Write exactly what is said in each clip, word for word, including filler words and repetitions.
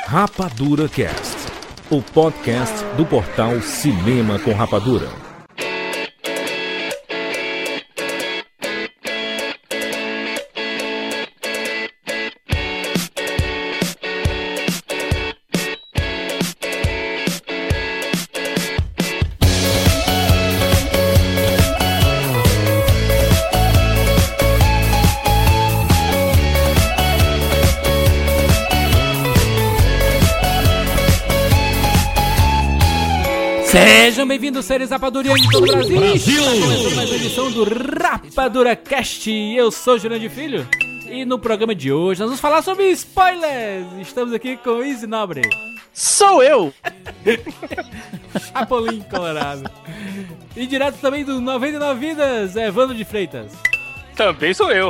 Rapadura Cast, o podcast do portal Cinema com Rapadura. Sejam bem-vindos, seres rapadurianos de todo o Brasil! Brasil! Está começando mais uma edição do Rapadura Cast. Eu sou o Jurandir Filho e no programa de hoje nós vamos falar sobre spoilers. Estamos aqui com o Izzy Nobre. Sou eu! Chapolin Colorado. E direto também do noventa e nove Vidas, Evandro de Freitas. Também sou eu.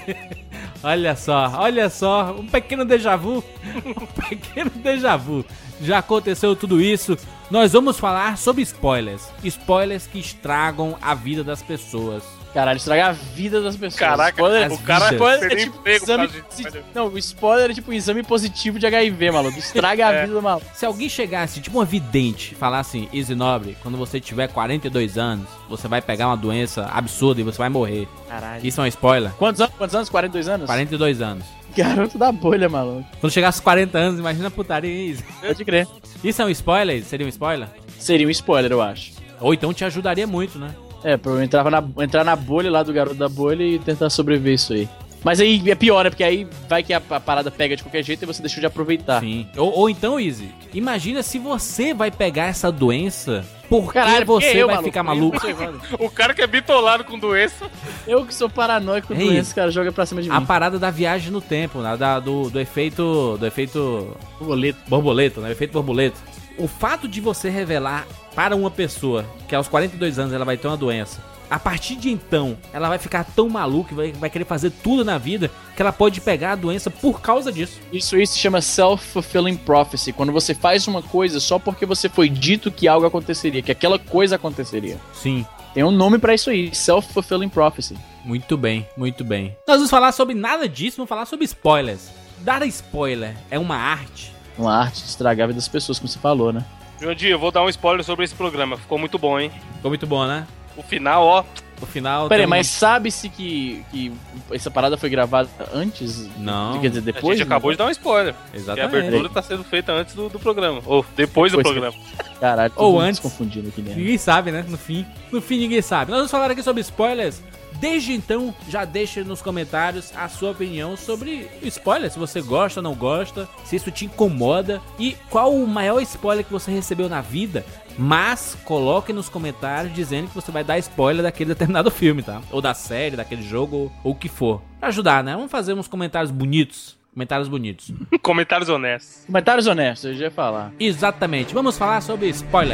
Olha só, olha só, um pequeno déjà vu. Um pequeno déjà vu. Já aconteceu tudo isso. Nós vamos falar sobre spoilers. Spoilers que estragam a vida das pessoas. Caralho, estragar a vida das pessoas. Caraca, spoiler, o cara spoiler é tipo emprego exame, por causa se, disso. Não, o spoiler é tipo um exame positivo de H I V, maluco. Estraga a É. vida do maluco. Se alguém chegasse, tipo uma vidente, falasse assim, Izzy Nobre, quando você tiver quarenta e dois anos, você vai pegar uma doença absurda e você vai morrer. Caralho. Isso é um spoiler? Quantos anos? Quantos anos? quarenta e dois anos? quarenta e dois anos. Garoto da bolha, maluco. Quando chegasse aos quarenta anos, imagina a putaria, Izzy. Pode crer. Isso é um spoiler? Seria um spoiler? Seria um spoiler, eu acho. Ou então te ajudaria muito, né? É, pra eu entrar na, entrar na bolha lá do garoto da bolha e tentar sobreviver isso aí. Mas aí é pior, né? Porque aí vai que a, a parada pega de qualquer jeito e você deixou de aproveitar. Sim. Ou, ou então, Izzy, imagina se você vai pegar essa doença porque Caralho, porque você eu, vai maluco, ficar eu maluco. que sou Evandro. O cara que é bitolado com doença. Eu que sou paranoico com É doença, isso. cara, joga pra cima de mim. A parada da viagem no tempo, né? Da, do, do efeito. Do efeito. Boleto. Borboleta, né? O efeito borboleta. O fato de você revelar para uma pessoa que aos quarenta e dois anos ela vai ter uma doença, a partir de então ela vai ficar tão maluca, vai, vai querer fazer tudo na vida, que ela pode pegar a doença por causa disso. Isso aí se chama self-fulfilling prophecy. Quando você faz uma coisa só porque você foi dito que algo aconteceria, que aquela coisa aconteceria. Sim. Tem um nome pra isso aí, self-fulfilling prophecy. Muito bem, muito bem. Nós vamos falar sobre nada disso, vamos falar sobre spoilers. Dar spoiler é uma arte. Uma arte de estragar a vida das pessoas, como você falou, né? Jandir, eu vou dar um spoiler sobre esse programa. Ficou muito bom, hein? Ficou muito bom, né? O final, ó. O final... Pera aí, tem um- mas sabe-se que, que essa parada foi gravada antes? Não. Quer dizer, A depois? gente acabou de dar um spoiler. Que a Exatamente. abertura tá sendo feita antes do, do programa. Ou depois do Pois é. programa. Caralho, Ou todo mundo antes. se confundindo aqui, né? Ninguém sabe, né? No fim. No fim, ninguém sabe. Nós vamos falar aqui sobre spoilers. Desde então, já deixe nos comentários a sua opinião sobre spoiler. Se você gosta, não gosta, se isso te incomoda e qual o maior spoiler que você recebeu na vida. Mas coloque nos comentários dizendo que você vai dar spoiler daquele determinado filme, tá? Ou da série, daquele jogo, ou, ou o que for. Pra ajudar, né? Vamos fazer uns comentários bonitos. Comentários bonitos. Comentários honestos. Comentários honestos, eu já ia falar. Exatamente. Vamos falar sobre spoiler.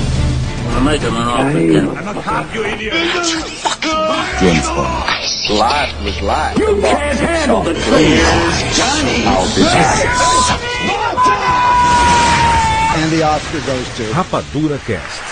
Rapadura Cast.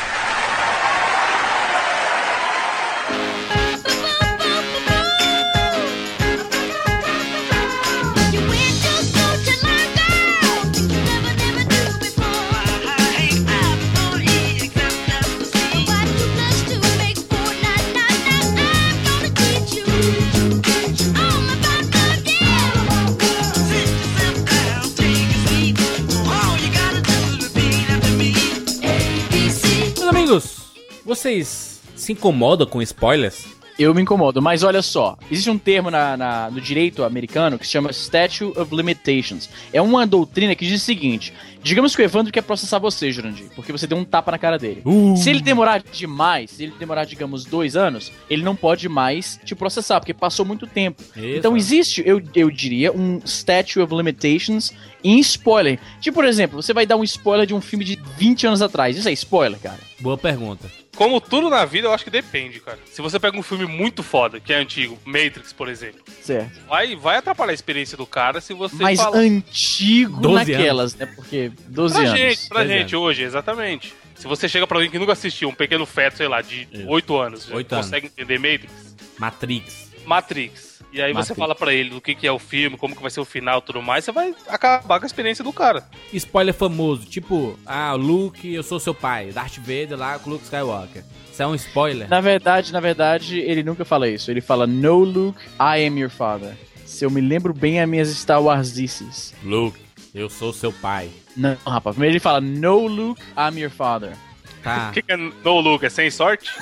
You went to school to learn, girl. You never, never knew before. I ain't gonna except just to see what you plus two makes four. Nah, nah, nah, I'm gonna teach you all about the game. Sit yourself down, take a seat. All you gotta do is repeat after me. A, B, C. Meus amigos, vocês se incomodam com spoilers? Eu me incomodo, mas olha só, existe um termo na, na- no direito americano que se chama Statute of Limitations. É uma doutrina que diz o seguinte: digamos que o Evandro quer processar você, Jurandir, porque você deu um tapa na cara dele. Uh. Se ele demorar demais, se ele demorar, digamos, dois anos, ele não pode mais te processar, porque passou muito tempo. Isso. Então existe, eu, eu diria, um Statute of Limitations em spoiler. Tipo, por exemplo, você vai dar um spoiler de um filme de vinte anos atrás. Isso é spoiler, cara? Boa pergunta. Como tudo na vida, eu acho que depende, cara. Se você pega um filme muito foda, que é antigo, Matrix, por exemplo, Certo. vai, vai atrapalhar a experiência do cara se você Mas fala... antigo doze naquelas, né? Porque doze Pra anos. gente, pra doze gente hoje, exatamente. Se você chega pra alguém que nunca assistiu, um pequeno feto, sei lá, de Isso. oito anos, já Oito consegue entender Matrix? Matrix. Matrix. e aí você Matei. fala pra ele do que, que é o filme, como que vai ser o final e tudo mais, você vai acabar com a experiência do cara. Spoiler famoso, tipo, ah, Luke, eu sou seu pai. Darth Vader lá com Luke Skywalker. Isso é um spoiler? Na verdade, na verdade, ele nunca fala isso. Ele fala, no Luke, I am your father. Se eu me lembro bem as minhas Star Warsices. Luke, eu sou seu pai. Não, rapaz. Primeiro ele fala, no Luke, I'm your father. Tá. O que, que é no Luke? É sem sorte?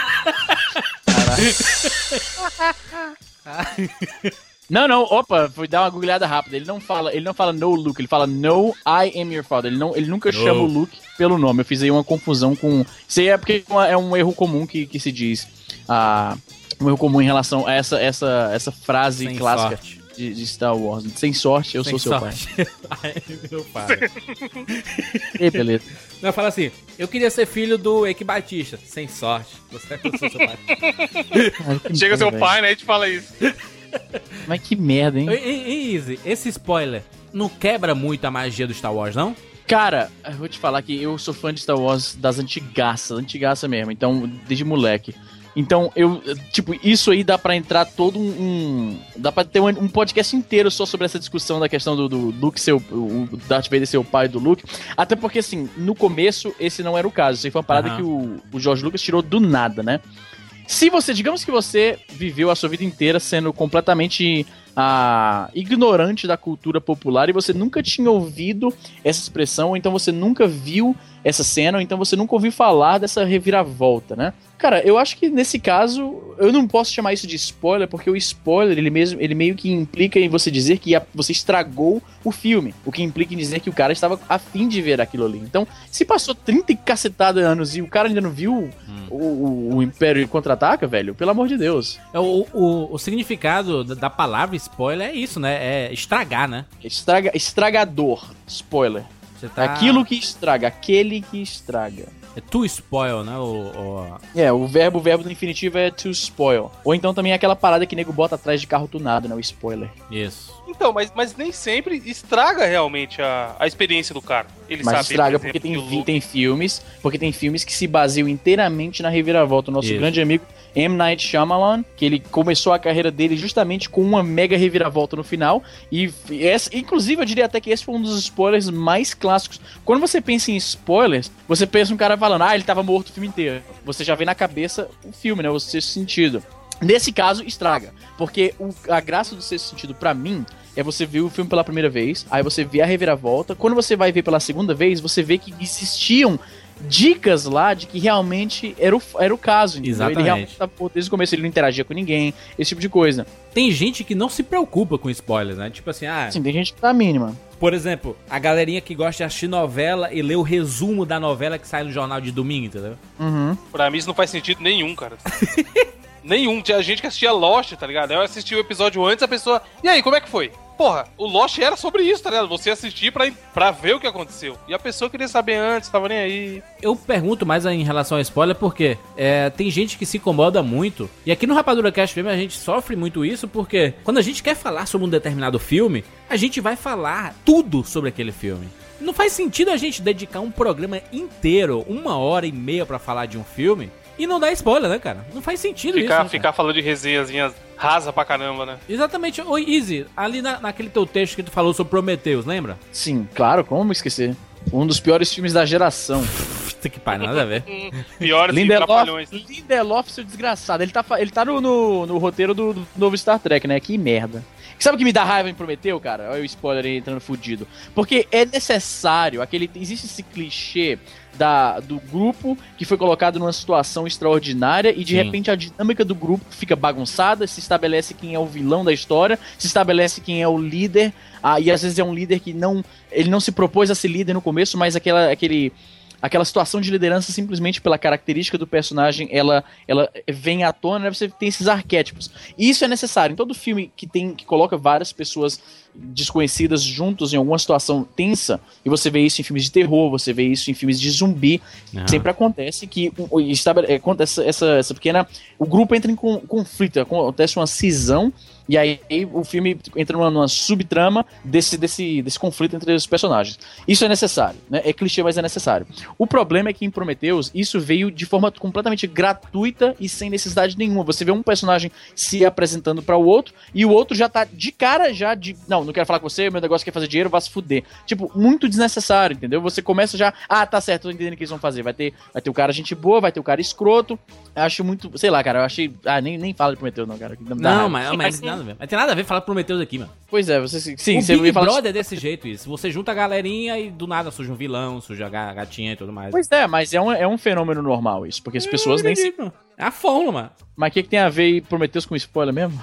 Não, não, opa, fui dar uma googleada rápida. Ele não fala, ele não fala no Luke, ele fala no, I am your father. Ele, não, ele nunca No. chama o Luke pelo nome. Eu fiz aí uma confusão com... Isso aí é porque é uma- é um erro comum que, que se diz. Ah, um erro comum em relação a essa, essa, essa frase Sem clássica sorte. de, de Star Wars. Sem sorte, eu Sem sou seu sorte. Ai, meu pai. pai. E beleza. Não, fala assim, eu queria ser filho do Eike Batista. Sem sorte. Você eu sou seu pai. Cara, que Chega merda, seu velho. pai, né, e te fala isso. Mas que merda, hein? Ei, ei, ei, Easy, esse spoiler não quebra muito a magia do Star Wars, não? Cara, eu vou te falar que eu sou fã de Star Wars das antigaças, antigaça mesmo, então, desde moleque. Então, eu, tipo, isso aí dá pra entrar todo um... um- dá pra ter um, um podcast inteiro só sobre essa discussão da questão do, do Luke ser o, o Darth Vader ser o pai do Luke. Até porque, assim, no começo, esse não era o caso. Isso aí foi uma parada Aham. que o, o George Lucas tirou do nada, né? Se você, digamos que você viveu a sua vida inteira sendo completamente ah, ignorante da cultura popular e você nunca tinha ouvido essa expressão, ou então você nunca viu essa cena, ou então você nunca ouviu falar dessa reviravolta, né? Cara, eu acho que nesse caso, eu não posso chamar isso de spoiler, porque o spoiler, ele, mesmo, ele meio que implica em você dizer que a- você estragou o filme, o que implica em dizer que o cara estava a fim de ver aquilo ali. Então, se passou trinta e cacetada anos e o cara ainda não viu o, o- o Império Contra-Ataca, velho, pelo amor de Deus. É, O, o, o significado da- da palavra spoiler é isso, né? É estragar, né? Estraga, estragador, spoiler. Você tá... Aquilo que estraga, aquele que estraga. É to spoil, né? O, o- É, o verbo, o verbo do infinitivo é to spoil. Ou então também é aquela parada que nego bota atrás de carro tunado, né? O spoiler. Isso. Então, mas, mas nem sempre estraga realmente a, a experiência do cara. Ele Mas sabe, estraga por porque exemplo, tem, que o vi- Luke- tem filmes, porque tem filmes que se baseiam inteiramente na reviravolta. O nosso Isso. grande amigo M. Night Shyamalan, que ele começou a carreira dele justamente com uma mega reviravolta no final. E essa, inclusive eu diria até que esse foi um dos spoilers mais clássicos. Quando você pensa em spoilers, você pensa um cara falando, ah, ele tava morto o filme inteiro. Você já vê na cabeça o filme, né? O sexto sentido. Nesse caso, estraga. Porque o- a graça do sexto sentido, pra mim, é você ver o filme pela primeira vez, aí você vê a reviravolta. Quando você vai ver pela segunda vez, você vê que existiam dicas lá de que realmente era o, era o caso. Entendeu? Exatamente. Ele realmente tava, pô, desde o começo ele não interagia com ninguém, esse tipo de coisa. Tem gente que não se preocupa com spoilers, né? Tipo assim, ah, Assim, tem gente que tá mínima. por exemplo, a galerinha que gosta de assistir novela e ler o resumo da novela que sai no jornal de domingo, entendeu? Uhum. Pra mim isso não faz sentido nenhum, cara. Nenhum. Tinha gente que assistia Lost, tá ligado? Eu assisti o episódio antes, a pessoa... E aí, como é que foi? Porra, o Lost era sobre isso, tá ligado? Você assistir pra, pra ver o que aconteceu. E a pessoa queria saber antes, tava nem aí. Eu pergunto mais em relação ao spoiler porque é, tem gente que se incomoda muito. E aqui no Rapadura Cast Film a gente sofre muito isso porque quando a gente quer falar sobre um determinado filme, a gente vai falar tudo sobre aquele filme. Não faz sentido a gente dedicar um programa inteiro, uma hora e meia pra falar de um filme e não dar spoiler, né, cara? Não faz sentido isso, Ficar, né, ficar cara? falando de resenhazinhas rasa pra caramba, né? Exatamente. Oi, Easy, ali na, naquele teu texto que tu falou sobre Prometheus, lembra? Sim, claro, como esquecer? Um dos piores filmes da geração. Puta que pariu, nada a ver. Piores que Lindelof, trapalhões. Lindelof, seu desgraçado. Ele tá, fa- ele tá no, no, no roteiro do, do novo Star Trek, né? Que merda. Sabe o que me dá raiva em Prometeu, cara? Olha o spoiler aí entrando fudido. Porque é necessário, aquele, existe esse clichê da, do grupo que foi colocado numa situação extraordinária e de Sim. repente a dinâmica do grupo fica bagunçada, se estabelece quem é o vilão da história, se estabelece quem é o líder, ah, e às vezes é um líder que não, ele não se propôs a ser líder no começo, mas aquela, aquele... Aquela situação de liderança, simplesmente pela característica do personagem, ela, ela vem à tona, né? Você tem esses arquétipos. E isso é necessário. Em todo filme que tem que coloca várias pessoas desconhecidas juntos em alguma situação tensa, e você vê isso em filmes de terror, você vê isso em filmes de zumbi, Não. sempre acontece que um, estabele- é, acontece essa, essa pequena... O grupo entra em con- conflito, acontece uma cisão, e aí o filme entra numa, numa subtrama desse, desse, desse conflito entre os personagens. Isso é necessário, né? É clichê, mas é necessário. O problema é que em Prometheus, isso veio de forma completamente gratuita e sem necessidade nenhuma. Você vê um personagem se apresentando para o outro, e o outro já tá de cara já de... Não, não quero falar com você, meu negócio quer fazer dinheiro, vai se fuder. Tipo, muito desnecessário, entendeu? Você começa já... Ah, tá certo, tô entendendo o que eles vão fazer. Vai ter, vai ter o cara gente boa, vai ter o cara escroto. Acho muito... Sei lá, cara, eu achei... Ah, nem, nem fala de Prometheus não, cara. Não, dá Não, raiva. mas, mas tem nada a ver. Mas tem nada a ver falar pro Prometheus aqui, mano. Pois é, você... Sim, O você Big ia falar... Brother é desse jeito, isso. Você junta a galerinha e do nada surge um vilão, surge a ga- gatinha e tudo mais. Pois é, mas é um, é um fenômeno normal isso, porque as pessoas nem se... É a fórmula, mano. Mas o que, que tem a ver e Prometheus com spoiler mesmo?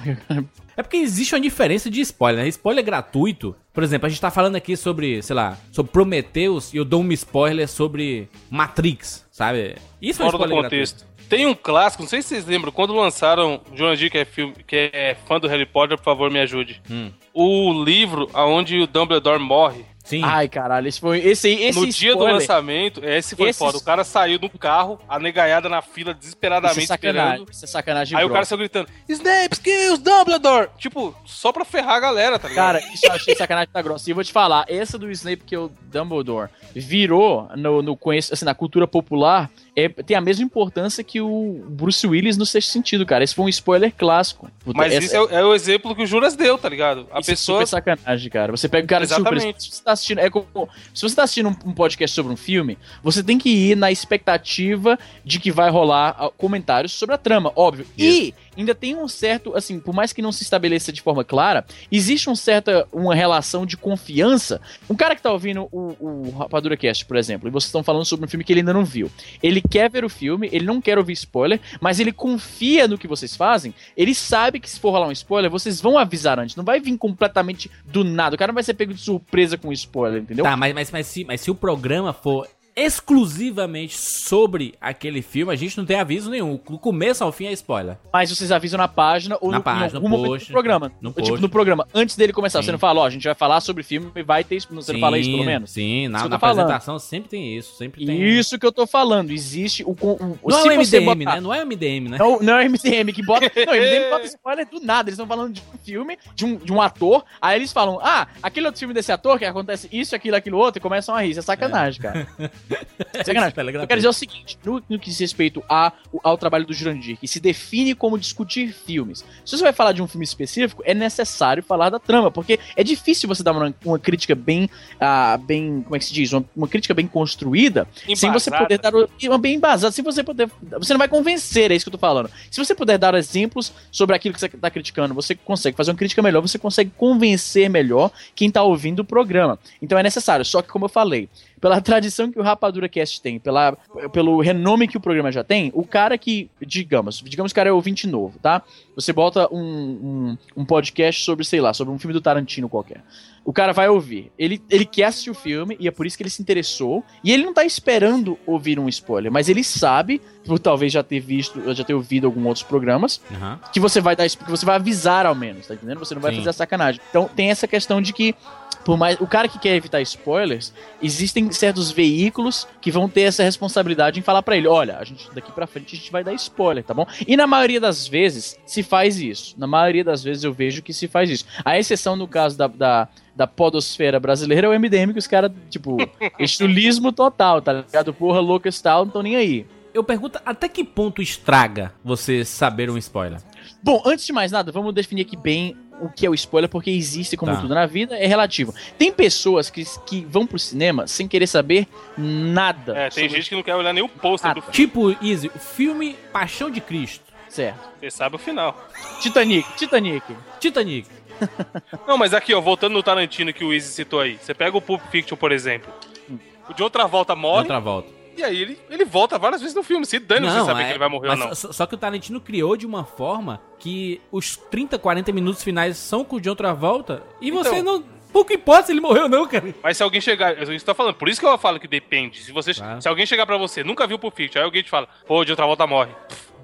É porque existe uma diferença de spoiler, né? Spoiler gratuito. Por exemplo, a gente tá falando aqui sobre, sei lá, sobre Prometheus e eu dou um spoiler sobre Matrix, sabe? Isso é um Fora do spoiler contexto. gratuito. Tem um clássico, não sei se vocês lembram, quando lançaram, Jurandir, que é, filme, que é fã do Harry Potter, por favor, me ajude. Hum. O livro onde o Dumbledore morre. Sim. Ai, caralho, esse foi... Esse aí, esse No dia do spoiler- lançamento, esse foi Esse- foda. O cara saiu no carro, a negaiada na fila, Isso é desesperadamente sacanagem, esperando. isso é sacanagem Aí o grossa. cara saiu gritando, Snape, kills Dumbledore! Tipo, só pra ferrar a galera, tá ligado? Cara, isso eu achei sacanagem tá grossa. E eu vou te falar, essa do Snape que é o Dumbledore virou no, no conhece- assim, na cultura popular, é, tem a mesma importância que o Bruce Willis no Sexto Sentido, cara. Esse foi um spoiler clássico. Puta, Mas essa- isso é, o- é o exemplo que o Juras deu, tá ligado? A Isso é pessoa... super sacanagem, cara. Você pega o cara de surpresa. Exatamente. Se você tá assistindo, é como, se você tá assistindo um, um podcast sobre um filme, você tem que ir na expectativa de que vai rolar ah, comentários sobre a trama, óbvio. E ainda tem um certo, assim, por mais que não se estabeleça de forma clara, existe um certa, uma relação de confiança. Um cara que tá ouvindo o, o Rapadura Cast, por exemplo, e vocês estão falando sobre um filme que ele ainda não viu. Ele quer ver o filme, ele não quer ouvir spoiler, mas ele confia no que vocês fazem, ele sabe que se for rolar um spoiler, vocês vão avisar antes, não vai vir completamente do nada, o cara não vai ser pego de surpresa com spoiler, entendeu? Tá, mas, mas, mas, se, mas se o programa for exclusivamente sobre aquele filme, a gente não tem aviso nenhum. Do começo ao fim é spoiler. Mas vocês avisam na página ou Na no, página, em algum no momento post, do programa. no tipo, post. no programa, antes dele começar, Sim. você não fala, ó, a gente vai falar sobre filme e vai ter isso, você não fala isso pelo menos? Sim, Isso na, que eu na tô falando. apresentação sempre tem isso. Sempre tem. Isso que eu tô falando, existe o... o, o Não é se o você M D M, botar- né? Não é o M D M, né? Não, não é o M D M que bota. Não, o M D M bota spoiler do nada. Eles estão falando de um filme, de um, de um ator. Aí eles falam: ah, aquele outro filme desse ator que acontece isso, aquilo, aquilo outro, e começam a rir. Isso é sacanagem, cara. Sacanagem. Eu quero dizer o seguinte: no, no que diz respeito a, ao trabalho do Jurandir, que se define como discutir filmes. Se você vai falar de um filme específico, é necessário falar da trama, porque é difícil você dar uma, uma crítica bem, ah, bem. Como é que se diz? Uma, uma crítica bem construída, sem você Embasada. poder dar o- uma bem embasada, sem você poder, você não vai convencer, é isso que eu tô falando. Se você puder dar exemplos sobre aquilo que você tá criticando, você consegue fazer uma crítica melhor, você consegue convencer melhor quem tá ouvindo o programa. Então é necessário, só que como eu falei, pela tradição que o Rapadura Cast tem, pela, pelo renome que o programa já tem, o cara que, digamos, digamos que o cara é ouvinte novo, tá? Você bota um, um, um podcast sobre, sei lá, sobre um filme do Tarantino qualquer. O cara vai ouvir. Ele, ele quer assistir o filme e é por isso que ele se interessou. E ele não tá esperando ouvir um spoiler, mas ele sabe, por talvez já ter visto, já ter ouvido alguns outros programas, Aham. que você vai dar, que você vai avisar ao menos, tá entendendo? Você não vai Sim. fazer a sacanagem. Então tem essa questão de que por mais o cara que quer evitar spoilers, existem certos veículos que vão ter essa responsabilidade em falar pra ele, olha, a gente daqui pra frente a gente vai dar spoiler, tá bom? E na maioria das vezes se faz isso. Na maioria das vezes eu vejo que se faz isso. A exceção no caso da, da da podosfera brasileira é o M D M, que os caras, tipo, estilismo total, tá ligado? Porra, loucas tal, não tão nem aí. Eu pergunto, até que ponto estraga você saber um spoiler? Bom, antes de mais nada, vamos definir aqui bem o que é o spoiler, porque existe, como Tá. tudo na vida, é relativo. Tem pessoas que, que vão pro cinema sem querer saber nada. É, tem sobre- gente que não quer olhar nem o pôster Ah, do filme. Tipo, Easy, o filme Paixão de Cristo, Certo. Você sabe o final. Titanic, Titanic. Titanic. Não, mas aqui, ó, voltando no Tarantino que o Izzy citou aí. Você pega o Pulp Fiction, por exemplo. O John Travolta morre, Outra volta. e aí ele, ele volta várias vezes no filme. Se dane você saber é- que ele vai morrer ou mas não. Só, só que o Tarantino criou de uma forma que os trinta, quarenta minutos finais são com o John Travolta e você Então. não... Pouco importa se ele morreu ou não, cara. Mas se alguém chegar... É isso que você tá falando. Por isso que eu falo que depende. Se, você, Claro. se alguém chegar pra você, nunca viu Pulp Fiction, aí alguém te fala, pô, o John Travolta morre.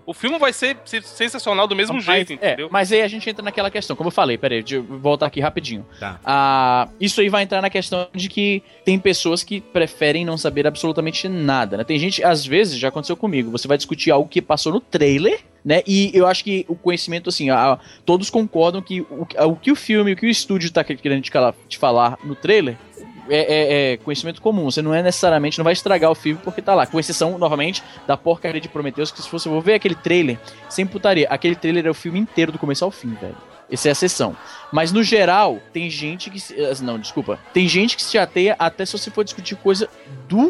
O filme vai ser ser sensacional do mesmo Mas- jeito, é, entendeu? mas aí a gente entra naquela questão, como eu falei, peraí, deixa eu voltar aqui rapidinho. Tá. Ah, isso aí vai entrar na questão de que tem pessoas que preferem não saber absolutamente nada, né? Tem gente, às vezes, já aconteceu comigo, você vai discutir algo que passou no trailer, né? E eu acho que o conhecimento, assim, a- todos concordam que o, o que o filme, o que o estúdio tá querendo te, cala- te falar no trailer é, é- é conhecimento comum. Você não é necessariamente, não vai estragar o filme porque tá lá. Com exceção, novamente, da porcaria de Prometheus, que se você for ver aquele trailer, sem putaria, aquele trailer é o filme inteiro do começo ao fim, velho. Essa é a exceção. Mas no geral, tem gente que. se- Não, desculpa. Tem gente que se ateia até se você for discutir coisa do.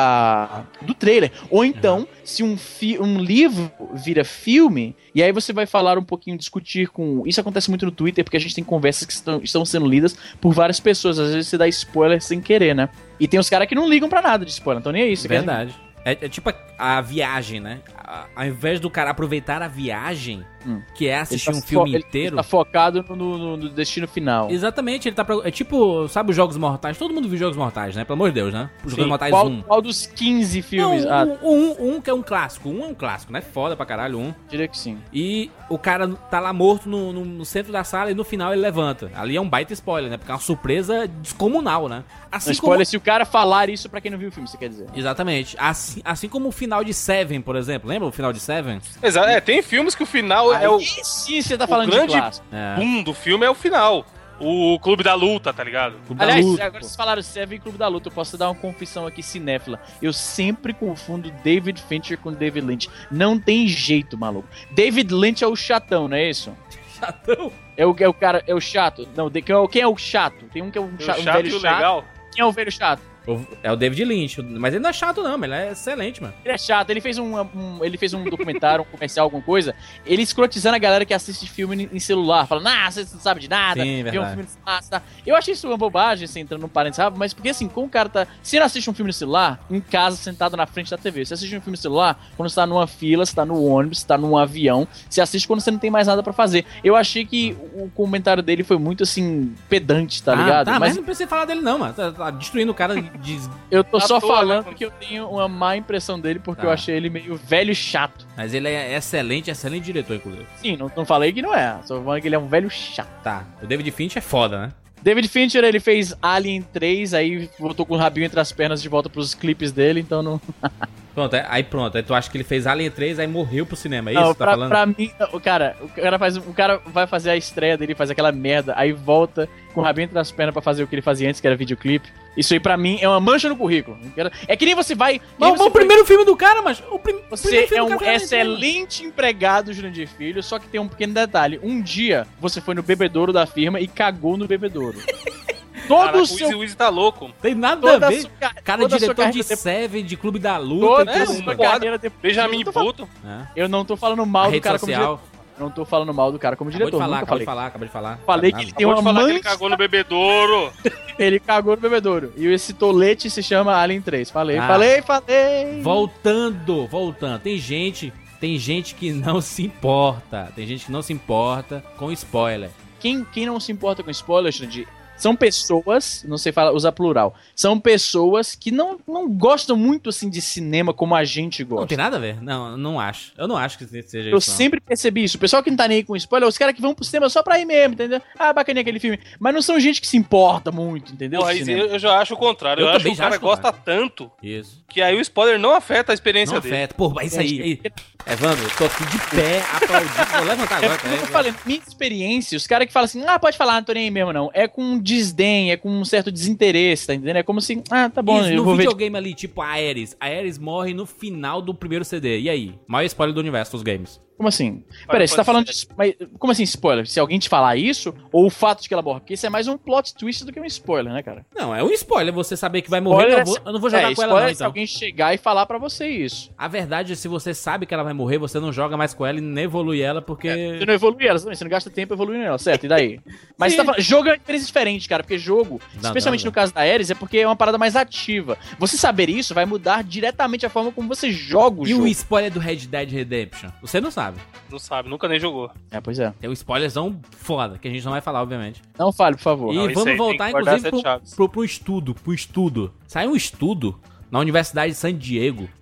ah, do trailer. Ou então, se um, fi- um livro vira filme, e aí você vai falar um pouquinho, discutir com. Isso acontece muito no Twitter, porque a gente tem conversas que estão, estão sendo lidas por várias pessoas. Às vezes você dá spoiler sem querer, né? E tem os caras que não ligam pra nada de spoiler, então nem é isso. Verdade. É, é tipo a, a viagem, né? A- ao invés do cara aproveitar a viagem, Hum. que é Ele assistir tá um filme fo- ele- inteiro. Ele tá focado no, no- no destino final. Exatamente, ele tá. pro- É tipo, sabe os Jogos Mortais? Todo mundo viu Jogos Mortais, né? Pelo amor de Deus, né? Os Jogos Sim, Mortais qual, um. qual dos quinze filmes? Não, ah, um, um, um que é um clássico. Um é um clássico, né? Foda pra caralho, um. diria que sim. E o cara tá lá morto no, no- no centro da sala e no final ele levanta. Ali é um baita spoiler, né? Porque é uma surpresa descomunal, né? Assim Não, spoiler se o cara falar isso pra quem não viu o filme, você quer dizer. Exatamente. Assim, assim como o final de Seven, por exemplo. Lembra o final de Seven? Exato. É, tem filmes que o final é o Aí sim você tá o falando grande de clássico. É. boom do filme, é o final. O Clube da Luta, tá ligado? Clube da Aliás, Luta, agora pô. vocês falaram Seven e Clube da Luta, eu posso dar uma confissão aqui cinéfila. Eu sempre confundo David Fincher com David Lynch. Não tem jeito, maluco. David Lynch é o chatão, não é isso? Chatão. É o, é o cara, é o chato. Não, de- quem é o- quem é o chato? Tem um que é um, O cha- um chato e velho o chato. legal. Quem é o velho chato? O- É o David Lynch. Mas ele não é chato, não, mas ele é excelente, mano. Ele é chato, ele fez um, um- ele fez um documentário, um comercial, alguma coisa, ele escrotizando a galera que assiste filme em celular, falando, ah, você não sabe de nada, Sim, vê um verdade. filme no celular, tá? Eu achei isso uma bobagem, assim, entrando num parênteses, sabe? Mas porque assim, como o cara tá. Se ele assiste um filme no celular, em casa, sentado na frente da T V, você assiste um filme no celular quando você tá numa fila, você tá no ônibus, você tá num avião, você assiste quando você não tem mais nada pra fazer. Eu achei que o comentário dele foi muito assim, pedante, tá ligado? Ah, tá, mas, mas não precisa falar dele, não, mano. Tá, tá destruindo o cara de. eu tô à só toa, falando né? que eu tenho uma má impressão dele porque Tá. eu achei ele meio velho chato. Mas ele é excelente, excelente diretor, inclusive. Sim, não, não falei que não é. Só falando que ele é um velho chato. Tá. O David Fincher é foda, né? David Fincher, ele fez Alien três, aí voltou com o rabinho entre as pernas de volta pros clipes dele, então não... Pronto, é- aí pronto. Aí tu acha que ele fez Alien três, aí morreu pro cinema, é isso não, que tá pra, falando? pra mim, o cara, o cara faz, o cara vai fazer a estreia dele, faz aquela merda, aí volta com o rabinho entre as pernas pra fazer o que ele fazia antes, que era videoclipe. Isso aí pra mim é uma mancha no currículo. É que nem você vai... que nem Mas, você mas o primeiro filme do cara, mas... O prim... Você primeiro filme é do um cara foi Alien três, mano. excelente empregado, Jurandir Filho, só que tem um pequeno detalhe. Um dia, você foi no bebedouro da firma e cagou no bebedouro. Todo Caraca, o o seu... Easy Weezy tá louco. Tem nada Toda a a ver. sua ca- Cara, toda a sua diretor de carreira depois- Seven, de Clube da Luta Toda e a tudo, sua mano. carreira depois... Benjamin Eu não tô falando- Button. É. Eu não tô falando mal A do rede cara como social. diretor. Não tô falando mal do cara como Acabou diretor. de falar, nunca acabou de falei. falar, acabou de falar. Falei Nada. que ele tem Acabou de uma falar que ele mancha. cagou no bebedouro. Ele cagou no bebedouro. E esse tolete se chama Alien três. Falei, Ah. falei, falei. Voltando, voltando. Tem gente, tem gente que não se importa. Tem gente que não se importa com spoiler. Quem, quem não se importa com spoiler, Jurandir, são pessoas, não sei falar, usar plural, são pessoas que não, não gostam muito assim de cinema como a gente Não gosta. tem nada a ver. Não, não acho. Eu não acho que seja Eu isso. não. sempre percebi isso. O pessoal que não tá nem aí com spoiler, os caras que vão pro cinema só pra ir mesmo, entendeu? Ah, bacaninha aquele filme. Mas não são gente que se importa muito, entendeu? Porra, com Easy, cinema. eu, eu já acho o contrário. Eu Eu, acho também que o já cara acho o gosta tanto Isso. que aí o spoiler não afeta a experiência Não dele. afeta. Pô, mas isso aí. aí. Evandro, tô aqui de pé, aplaudindo. Vou levantar É agora. porque eu tô tá? falando, minha experiência, os caras que falam assim, ah, pode falar, não tô nem aí mesmo, não. É com desdém, é com um certo desinteresse, tá entendendo? É como assim, ah, tá bom, Isso, eu no vou ver. videogame ali, tipo a Ares. A Ares morre no final do primeiro C D. E aí? Maior spoiler do universo dos games. Como assim? Peraí, você tá pode falando ser. de. Mas, como assim, spoiler? Se alguém te falar isso, ou o fato de que ela morre? Porque isso é mais um plot twist do que um spoiler, né, cara? Não, é um spoiler você saber que vai morrer. Spoiler Eu é não vou, se- eu não vou jogar é, com ela, spoiler não, é se então. alguém chegar e falar pra você isso. A verdade é se você sabe que ela vai morrer, você não joga mais com ela e nem evolui ela, porque. Você não evolui ela, você não gasta tempo evoluindo ela, certo? E daí? Mas Sim. você tá falando, jogo é uma experiência diferente, cara, porque jogo, Não, especialmente não, não. no caso da Ares, é porque é uma parada mais ativa. Você saber isso vai mudar diretamente a forma como você joga o E jogo. o spoiler do Red Dead Redemption? Você não sabe. Não sabe, nunca nem jogou. É, pois é. Tem um spoilerzão foda, que a gente não vai falar, obviamente. Não fale, por favor. E Não, isso vamos aí, tem voltar, que guardar inclusive, sete pro, chaves. pro, pro estudo. Pro estudo. Saiu um estudo na Universidade de San Diego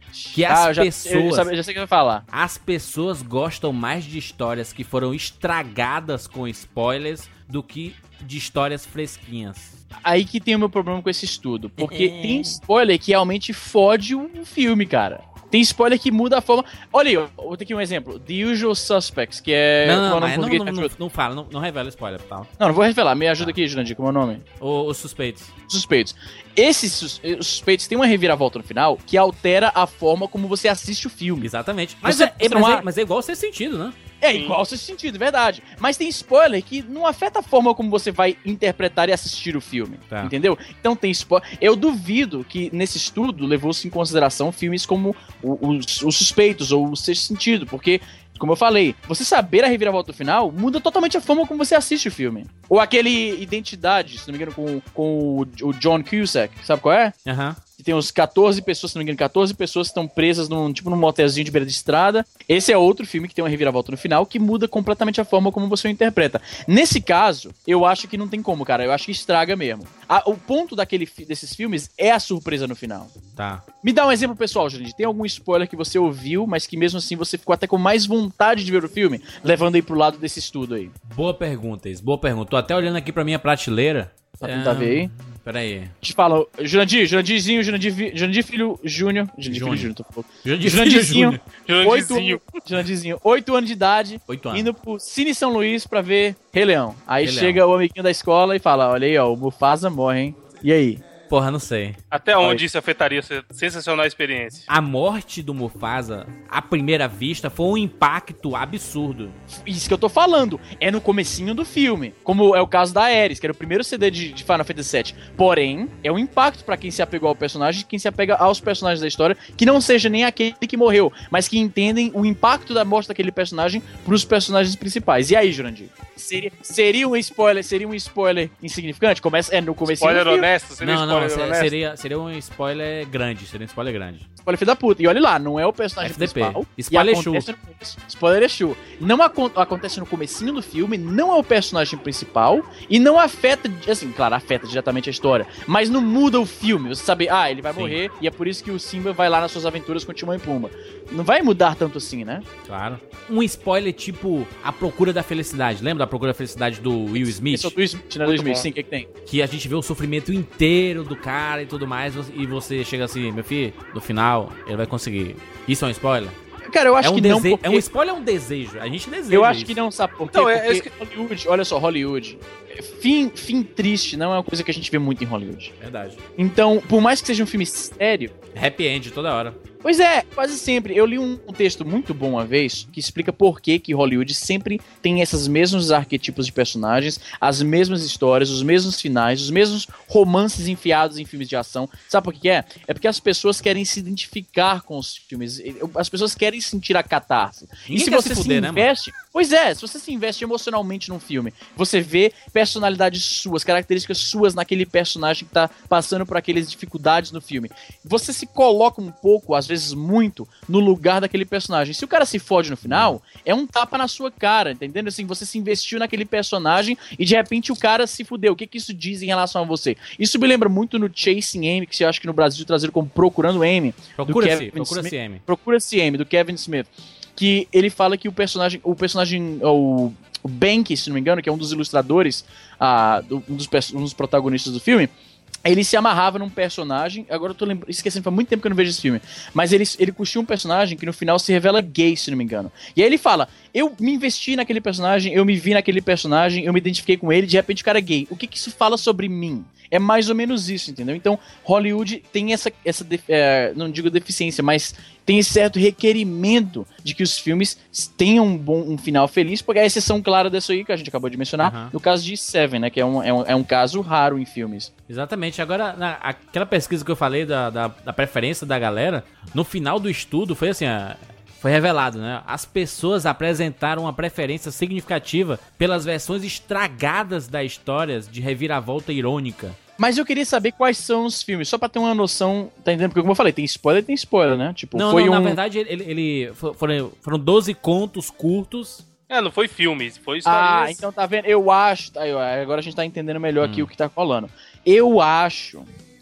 Que as Ah, eu já, pessoas... Eu já, eu já sei o que vai falar. As pessoas gostam mais de histórias que foram estragadas com spoilers do que de histórias fresquinhas. Aí que tem o meu problema com esse estudo. Porque tem spoiler que realmente fode o filme, cara. Tem spoiler que muda a forma... Olha aí, eu vou ter aqui um exemplo. The Usual Suspects, que é... não, como é não, o nome mas em não, português? não, Me não, ajuda. não fala, não, não revela spoiler, tá? Não, não vou revelar. Me ajuda aqui, Jurandir, como é o nome? O- Os suspeitos. Suspeitos. Esses sus- os suspeitos têm uma reviravolta no final que altera a forma como você assiste o filme. Exatamente. Mas, Você- é, você mas, não é, há- mas é igual ser sentido, né? É igual esse sentido, verdade. Mas tem spoiler que não afeta a forma como você vai interpretar e assistir o filme. Tá. Entendeu? Então tem spoiler. Eu duvido que nesse estudo levou-se em consideração filmes como o- os, os Suspeitos ou o Sexto Sentido, porque, como eu falei, você saber a reviravolta do final muda totalmente a forma como você assiste o filme. Ou aquele Identidade, se não me engano, com, com o, o John Cusack, sabe qual é? Aham. Que tem uns catorze pessoas, se não me engano, catorze pessoas que estão presas num, tipo, num motelzinho de beira de estrada. Esse é outro filme que tem uma reviravolta no final que muda completamente a forma como você o interpreta. Nesse caso, eu acho que não tem como, cara. Eu acho que estraga mesmo. A- o ponto daquele, fi- desses filmes é a surpresa no final. Tá. Me dá um exemplo pessoal, gente. Tem algum spoiler que você ouviu, mas que mesmo assim você ficou até com mais vontade de ver o filme? Levando aí pro lado desse estudo aí. Boa pergunta, Is. Boa pergunta. Tô até olhando aqui pra minha prateleira. Pra tentar ver aí. Pera aí. Te fala, Jurandir, Jurandirzinho, Jurandir, Vi- Jurandir Filho Júnior. Jurandir Júnior. Filho Júnior, tô falando. Jurandir Jurandirzinho. Oito, Jurandirzinho. Jurandirzinho, oito anos de idade, Oito anos. indo pro Cine São Luís pra ver Rei Leão. Aí Rei chega o amiguinho da escola e fala, olha aí, ó, o Mufasa morre, hein? E aí? Porra, não sei. Até onde isso afetaria essa sensacional experiência? A morte do Mufasa, à primeira vista, foi um impacto absurdo. Isso que eu tô falando, é no comecinho do filme, como é o caso da Ares, que era o primeiro C D de, de Final Fantasy sete. Porém, é um impacto pra quem se apegou ao personagem, quem se apega aos personagens da história, que não seja nem aquele que morreu, mas que entendem o impacto da morte daquele personagem pros personagens principais. E aí, Jurandir? Seria, seria um spoiler, seria um spoiler insignificante? Começa, é no comecinho Spoiler do filme. honesto? Seria Não, spoiler não, se- honesto? seria, seria um spoiler grande. Seria um spoiler grande. Spoiler filho da puta. E olha lá, não é o personagem F D P. principal. Spoiler E acontece no começo. Spoiler Exu. Não acon- acontece no comecinho do filme, não é o personagem principal e não afeta, assim, claro, afeta diretamente a história, mas não muda o filme. Você sabe, ah, ele vai Sim. morrer e é por isso que o Simba vai lá nas suas aventuras com Timão e Pumba. Não vai mudar tanto assim, né? Claro. Um spoiler tipo A Procura da Felicidade. Lembra da Procura da Felicidade do Will Smith? Esse é o do Smith, né? Do Smith, sim, o que que tem? Que a gente vê o sofrimento inteiro do cara e tudo mais, e você chega assim, meu filho, no final, ele vai conseguir. Isso é um spoiler? Cara, eu acho É um, que não, dese... porque... é um spoiler ou um desejo? A gente deseja Eu acho isso. que não, sabe por quê? Não, é- Porque é isso Hollywood, olha só, Hollywood. Fim, fim triste não é uma coisa que a gente vê muito em Hollywood. Verdade. Então, por mais que seja um filme sério, Happy end toda hora. pois é, quase sempre. Eu li um, um texto muito bom uma vez que explica por que que Hollywood sempre tem esses mesmos arquetipos de personagens, as mesmas histórias, os mesmos finais, os mesmos romances enfiados em filmes de ação. Sabe por que que é? É porque as pessoas querem se identificar com os filmes. As pessoas querem sentir a catarse. Ninguém e se quer você se se, fuder, né, mano? investe... Pois é, se você se investe emocionalmente num filme, você vê personalidades suas, características suas naquele personagem que tá passando por aquelas dificuldades no filme. Você se coloca um pouco, às vezes muito, no lugar daquele personagem. Se o cara se fode no final, é um tapa na sua cara, entendendo? Assim, você se investiu naquele personagem e de repente o cara se fudeu. O que que isso diz em relação a você? Isso me lembra muito no Chasing Amy, que eu acho que no Brasil trazido como Procurando Amy. do Procura-se, Kevin procura-se Smith. M. Procura-se Amy, do Kevin Smith. Que ele fala que o personagem, o personagem, o, o Bank, se não me engano, que é um dos ilustradores, ah, do- um, dos, pers- um dos protagonistas do filme, ele se amarrava num personagem, agora eu tô lembra- esquecendo, faz muito tempo que eu não vejo esse filme, mas ele, ele curtiu um personagem que no final se revela gay, se não me engano. E aí ele fala, eu me investi naquele personagem, eu me vi naquele personagem, eu me identifiquei com ele, de repente o cara é gay. O que que isso fala sobre mim? É mais ou menos isso, entendeu? Então, Hollywood tem essa, essa def- é, não digo deficiência, mas tem esse certo requerimento de que os filmes tenham um, bom, um final feliz, porque a exceção clara dessa aí, que a gente acabou de mencionar, Aham. no caso de Seven, né, que é um, é um, é um caso raro em filmes. Exatamente. Agora, na- aquela pesquisa que eu falei da, da, da preferência da galera, no final do estudo foi assim, a- foi revelado, né? As pessoas apresentaram uma preferência significativa pelas versões estragadas da história de reviravolta irônica. Mas eu queria saber quais são os filmes, só pra ter uma noção, tá entendendo? Porque como eu falei, tem spoiler, tem spoiler, né? Tipo, Não, foi não, um... na verdade, ele, ele fo- foram, foram doze contos curtos. É, não foi filme, foi Ah, historinhas. então tá vendo? Eu acho, tá, eu- agora a gente tá entendendo melhor aqui o que tá rolando. Eu acho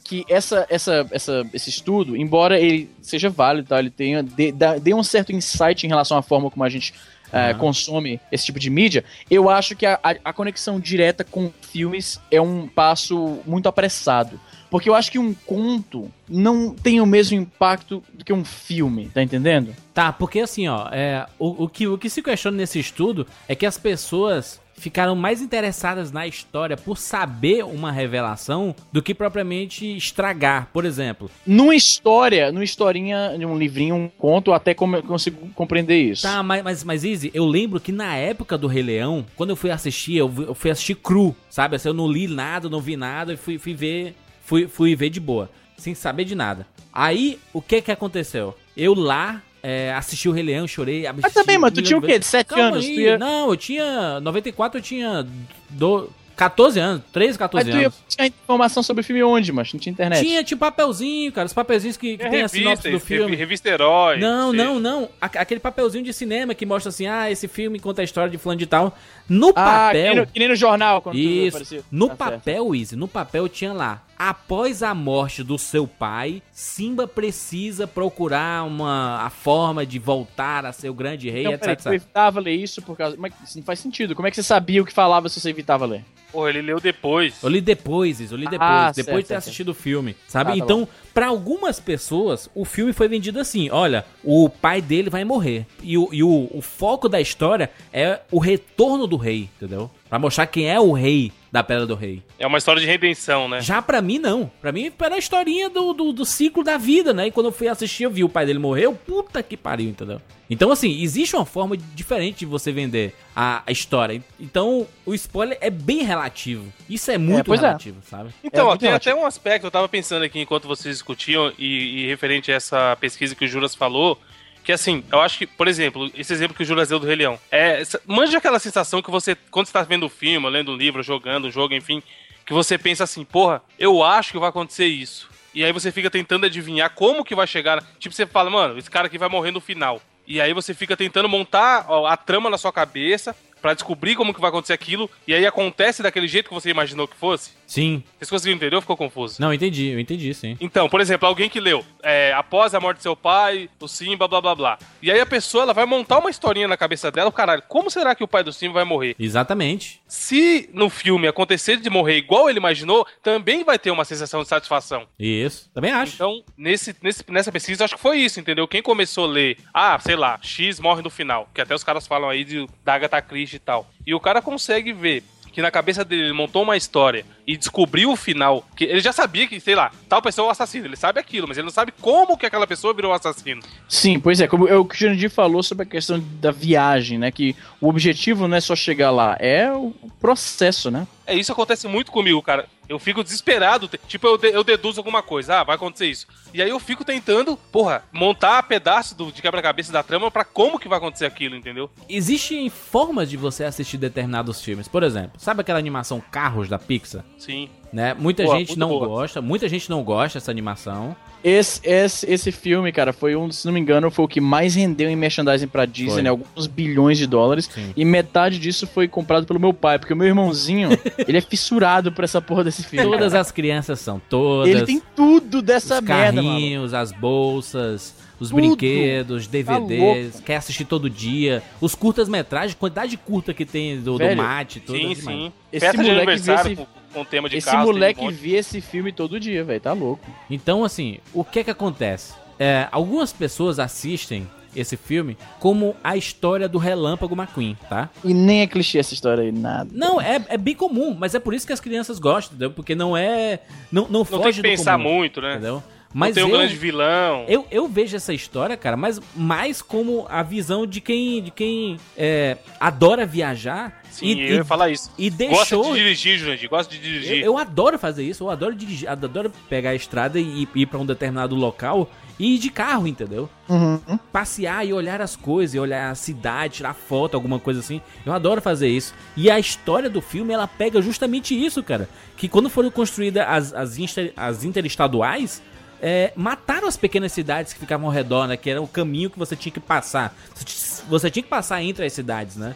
que essa, essa, essa, esse estudo, embora ele seja válido, tá? Ele tenha, dê, dá- dê um certo insight em relação à forma como a gente eh, Uhum. consome esse tipo de mídia, eu acho que a, a, a conexão direta com filmes é um passo muito apressado. Porque eu acho que um conto não tem o mesmo impacto do que um filme, tá entendendo? Tá, porque assim, ó, é, o, o, que, o que se questiona nesse estudo é que as pessoas ficaram mais interessadas na história por saber uma revelação do que propriamente estragar, por exemplo. Numa história, numa historinha, de um livrinho, um conto, eu até como- consigo compreender isso. Tá, mas, mas, mas Izzy, eu lembro que na época do Rei Leão, quando eu fui assistir, eu, vi- eu fui assistir cru, sabe? Assim, eu não li nada, não vi nada e fui, fui ver, fui, fui ver de boa, sem saber de nada. Aí, o que que aconteceu? Eu lá, é, assisti o Rei Leão, chorei. Mas também, mano, tu tinha o quê? De sete Calma anos? aí. Tu ia- Não, eu tinha, noventa e quatro eu tinha do, catorze anos, treze, Mas catorze tu ia anos. buscar informação sobre o filme onde, mas não tinha internet? Tinha tipo papelzinho, cara, os papelzinhos que, que É tem a revista, sinopse do revi- filme. revista Herói. Não, seja. não, não. A- Aquele papelzinho de cinema que mostra assim, ah, esse filme conta a história de fulano de tal. No Ah, que nem, papel. no, que nem no jornal, quando tu Isso. aparecia. No Tá certo. papel, Izzy, no papel tinha lá. Após a morte do seu pai, Simba precisa procurar uma a forma de voltar a ser o grande rei, Então, etc, peraí, tu etcétera. evitava ler isso por causa... Mas isso não faz sentido. Como é que você sabia o que falava se você evitava ler? Porra, ele leu depois. Eu li depois, Izzy, eu li depois, Ah, depois certo, de ter certo. assistido o filme, sabe? Ah, tá Então, pra algumas pessoas, o filme foi vendido assim, olha, o pai dele vai morrer. E, o, e o, o foco da história é o retorno do rei, entendeu? Pra mostrar quem é o rei da Pedra do Rei. É uma história de redenção, né? Já pra mim, não. Pra mim, era a historinha do, do, do ciclo da vida, né? E quando eu fui assistir, eu vi o pai dele morreu. Puta que pariu, entendeu? Então, assim, existe uma forma diferente de você vender a, a história. Então, o spoiler é bem relativo. Isso é muito pois é. relativo, sabe? Então, É ó, muito tem relativo. até um aspecto, eu tava pensando aqui enquanto vocês discutiam e, e referente a essa pesquisa que o Juras falou, que assim, eu acho que, por exemplo, esse exemplo que o Juras deu do Rei Leão, é, essa- manja aquela sensação que você, quando você tá vendo o filme, lendo um livro, jogando um jogo, enfim, que você pensa assim, porra, eu acho que vai acontecer isso. E aí você fica tentando adivinhar como que vai chegar, tipo, você fala, mano, esse cara aqui vai morrer no final. E aí você fica tentando montar ó, a trama na sua cabeça pra descobrir como que vai acontecer aquilo, e aí acontece daquele jeito que você imaginou que fosse. Sim. Vocês conseguiram entender ou ficou confuso? Não, entendi, eu entendi, sim. Então, por exemplo, alguém que leu é, após a morte de seu pai, o Simba, blá blá blá. E aí a pessoa ela vai montar uma historinha na cabeça dela, caralho, como será que o pai do Simba vai morrer? Exatamente. Se no filme acontecer de morrer igual ele imaginou, também vai ter uma sensação de satisfação. Isso. Também acho. Então, nesse, nesse, nessa pesquisa, eu acho que foi isso, entendeu? Quem começou a ler, ah, sei lá, X morre no final, que até os caras falam aí de, da Agatha Christie e tal. E o cara consegue ver que na cabeça dele ele montou uma história e descobriu o final, que ele já sabia que, sei lá, tal pessoa é o assassino, ele sabe aquilo, mas ele não sabe como que aquela pessoa virou um assassino. Sim, pois é, como é o que o Jurandir falou sobre a questão da viagem, né? Que o objetivo não é só chegar lá, é o processo, né? É, isso acontece muito comigo, cara. Eu fico desesperado, te- tipo, eu, de- eu deduzo alguma coisa, ah, vai acontecer isso. E aí eu fico tentando, porra, montar pedaço do, de quebra-cabeça da trama pra como que vai acontecer aquilo, entendeu? Existem formas de você assistir determinados filmes. Por exemplo, sabe aquela animação Carros da Pixar? Sim. Né? Muita Boa, gente muito não boa. gosta, muita gente não gosta dessa animação. Esse, esse, esse filme, cara, foi um, se não me engano, foi o que mais rendeu em merchandising pra Disney, Foi. né? Alguns bilhões de dólares. Sim. E metade disso foi comprado pelo meu pai, porque o meu irmãozinho, ele é fissurado por essa porra desse filme. Todas cara. as crianças são, todas. Ele tem tudo dessa os merda, mano. carrinhos, as bolsas, os Tudo. brinquedos, D V Tá Ds, quer assistir todo dia. Os curtas-metragens, quantidade curta que tem do, do Velho, mate, tudo. Sim, demais. sim. Esse Festa de moleque aniversário vê com, com tema de Esse carros, tem um moleque monte. vê esse filme todo dia, velho, tá louco. Então, assim, o que é que acontece? É, algumas pessoas assistem esse filme como a história do Relâmpago McQueen, tá? E nem é clichê essa história aí, nada. Não, é, é bem comum, mas é por isso que as crianças gostam, entendeu? Porque não é... Não, não, Não foge tem que do pensar comum, muito, né? entendeu? Não Mas tem um eu, grande vilão. eu, eu vejo essa história, cara, mas mais como a visão de quem, de quem é, adora viajar. Sim, e, eu ia falar isso. e Gosta deixou... de dirigir, Jurandir, gosta de Eu, dirigir. eu adoro fazer isso, eu adoro dirigir, adoro pegar a estrada e ir, ir pra um determinado local e ir de carro, entendeu? Uhum. Passear e olhar as coisas, e olhar a cidade, tirar foto, alguma coisa assim. Eu adoro fazer isso. E a história do filme, ela pega justamente isso, cara. Que quando foram construídas as, as, inter, as interestaduais, é, mataram as pequenas cidades que ficavam ao redor, né? Que era o caminho que você tinha que passar. Você tinha que passar entre as cidades, né?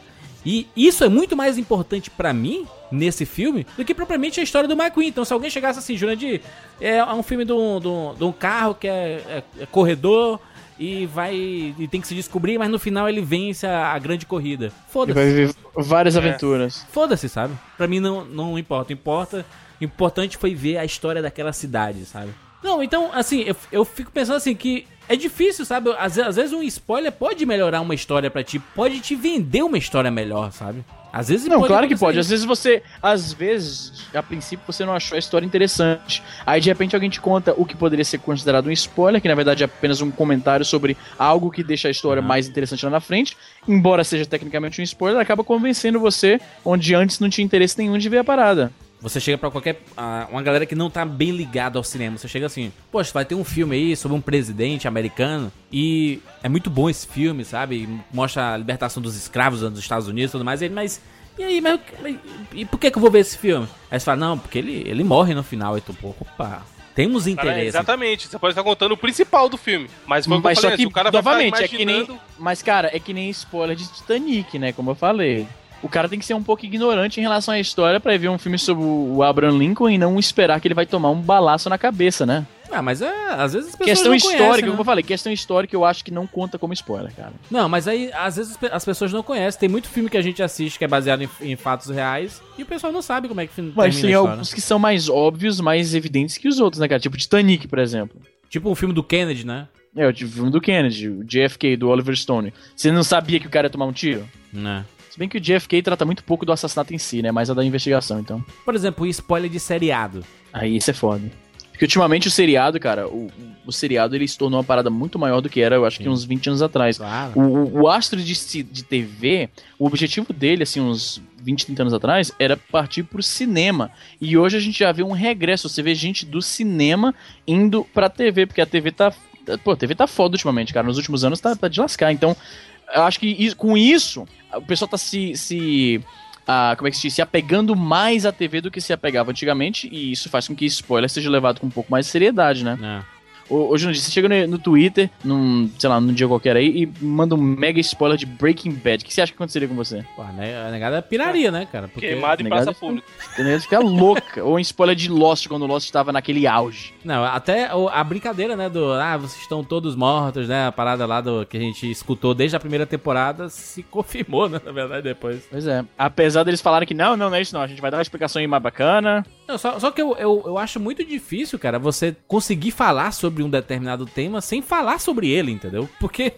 E isso é muito mais importante pra mim, nesse filme, do que propriamente a história do McQueen. Então se alguém chegasse assim, Jurandir, é um filme de um, de um, de um carro que é, é, é corredor e vai e tem que se descobrir, mas no final ele vence a, a grande corrida. Ele Foda-se. vai viver várias aventuras. Foda-se, sabe? Pra mim não, não importa. Importa. Importante foi ver a história daquela cidade, sabe? Não, então, assim, eu, eu fico pensando assim que é difícil, sabe? Às, às vezes um spoiler pode melhorar uma história pra ti, pode te vender uma história melhor, sabe? Às vezes Não, pode claro que acontecer pode. isso. Às vezes você, às vezes, a princípio você não achou a história interessante. Aí de repente alguém te conta o que poderia ser considerado um spoiler, que na verdade é apenas um comentário sobre algo que deixa a história mais interessante lá na frente. Embora seja tecnicamente um spoiler, acaba convencendo você onde antes não tinha interesse nenhum de ver a parada. Você chega pra qualquer... ah, uma galera que não tá bem ligada ao cinema. Você chega assim... Poxa, vai ter um filme aí sobre um presidente americano. E é muito bom esse filme, sabe? Mostra a libertação dos escravos nos Estados Unidos e tudo mais. E ele, mas... E aí, mas... mas- E por que que eu vou ver esse filme? Aí você fala... Não, porque ele, ele morre no final. E tu, pô, opa... Temos Cara, interesse. exatamente, você pode estar contando o principal do filme. Mas foi o que eu Mas só falei que, antes, o cara vai novamente, ficar é que nem... imaginando... Mas, cara, é que nem spoiler de Titanic, né? Como eu falei. O cara tem que ser um pouco ignorante em relação à história pra ver um filme sobre o Abraham Lincoln e não esperar que ele vai tomar um balaço na cabeça, né? Ah, mas é... Às vezes as pessoas Questão não histórica, conhecem, como né? eu falei, questão histórica eu acho que não conta como spoiler, cara. Não, mas aí às vezes as pe- as pessoas não conhecem. Tem muito filme que a gente assiste que é baseado em, em fatos reais e o pessoal não sabe como é que fin- Mas termina tem a história. alguns que são mais óbvios, mais evidentes que os outros, né, cara? Tipo Titanic, por exemplo. Tipo um filme do Kennedy, né? É, o filme do Kennedy, o J F K, do Oliver Stone. Você não sabia que o cara ia tomar um tiro? Né. Se bem que o J F K trata muito pouco do assassinato em si, né? Mais a da investigação, então. Por exemplo, o spoiler de seriado. Aí isso é foda. Porque ultimamente o seriado, cara, o, o seriado ele se tornou uma parada muito maior do que era, eu acho que uns vinte anos atrás. Claro. O, o, o astro de, ci- de T V, o objetivo dele, assim, uns vinte, trinta anos atrás, era partir pro cinema. E hoje a gente já vê um regresso. Você vê gente do cinema indo pra T V, porque a T V tá. Pô, a T V tá foda ultimamente, cara. Nos últimos anos tá, tá de lascar. Então, eu acho que isso- com isso, o pessoal tá se. se ah, como é que se diz? Se apegando mais à T V do que se apegava antigamente. E isso faz com que spoiler seja levado com um pouco mais de seriedade, né? É. Hoje no dia, você chega no, no Twitter, num, sei lá, num dia qualquer aí, e manda um mega spoiler de Breaking Bad. O que você acha que aconteceria com você? Pô, né, a negada é piraria, né, cara? Porque... Queimado em Negado praça é- pública. Entendeu? Você fica louca. Ou um spoiler de Lost, quando o Lost estava naquele auge. Não, até o- a brincadeira, né, do... Ah, vocês estão todos mortos, né? A parada lá do que a gente escutou desde a primeira temporada se confirmou, né, na verdade, depois. Pois é. Apesar deles falarem que não, não, não é isso não. A gente vai dar uma explicação aí mais bacana. Não, só, só que eu, eu, eu acho muito difícil, cara, você conseguir falar sobre um determinado tema sem falar sobre ele, entendeu? Porque...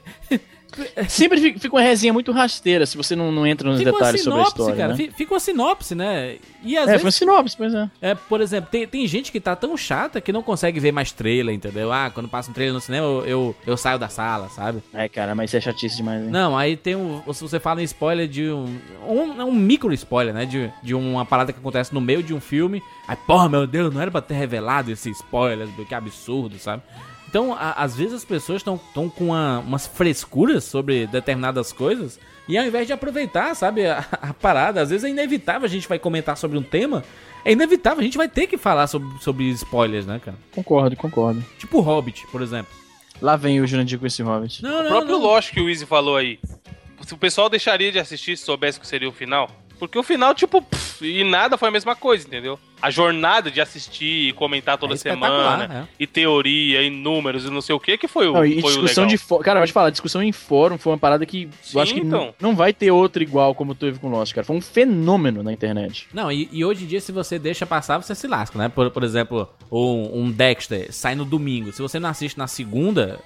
Sempre fica fica uma resenha muito rasteira se você não, não entra nos Fica uma detalhes sobre a sinopse, história, cara. né? fi- Fica uma sinopse, né? E às É, foi uma vezes, sinopse, pois é. é, por exemplo, tem, tem gente que tá tão chata que não consegue ver mais trailer, entendeu? Ah, quando passa um trailer no cinema, eu, eu, eu saio da sala, sabe? É, cara, mas isso é chatice demais, hein? Não, aí tem um. Se você fala em spoiler de um. Um, é um micro spoiler, né? De, de uma parada que acontece no meio de um filme. Aí, porra, meu Deus, não era pra ter revelado esse spoiler, que absurdo, sabe? Então, a- às vezes as pessoas estão com uma- umas frescuras sobre determinadas coisas. E ao invés de aproveitar, sabe, a, a parada, às vezes é inevitável a gente vai comentar sobre um tema. É inevitável, a gente vai ter que falar sobre, sobre spoilers, né, cara? Concordo, concordo. Tipo o Hobbit, por exemplo. Lá vem o Jurandir com esse Hobbit. Não, O não, próprio não. Lost que o Easy falou aí. Se o pessoal deixaria de assistir se soubesse que seria o final. Porque o final, tipo, pff, e nada foi a mesma coisa, entendeu? A jornada de assistir e comentar toda É espetacular, semana, é. e teoria, e números, e não sei o que, que foi o, Não, e foi o discussão legal. de fórum. Cara, eu vou te falar, discussão em fórum foi uma parada que Sim, eu acho que então. n- não vai ter outra igual como teve com o Lost, cara. Foi um fenômeno na internet. Não, e, e hoje em dia, se você deixa passar, você se lasca, né? Por, por exemplo, um, um Dexter sai no domingo. Se você não assiste na segunda,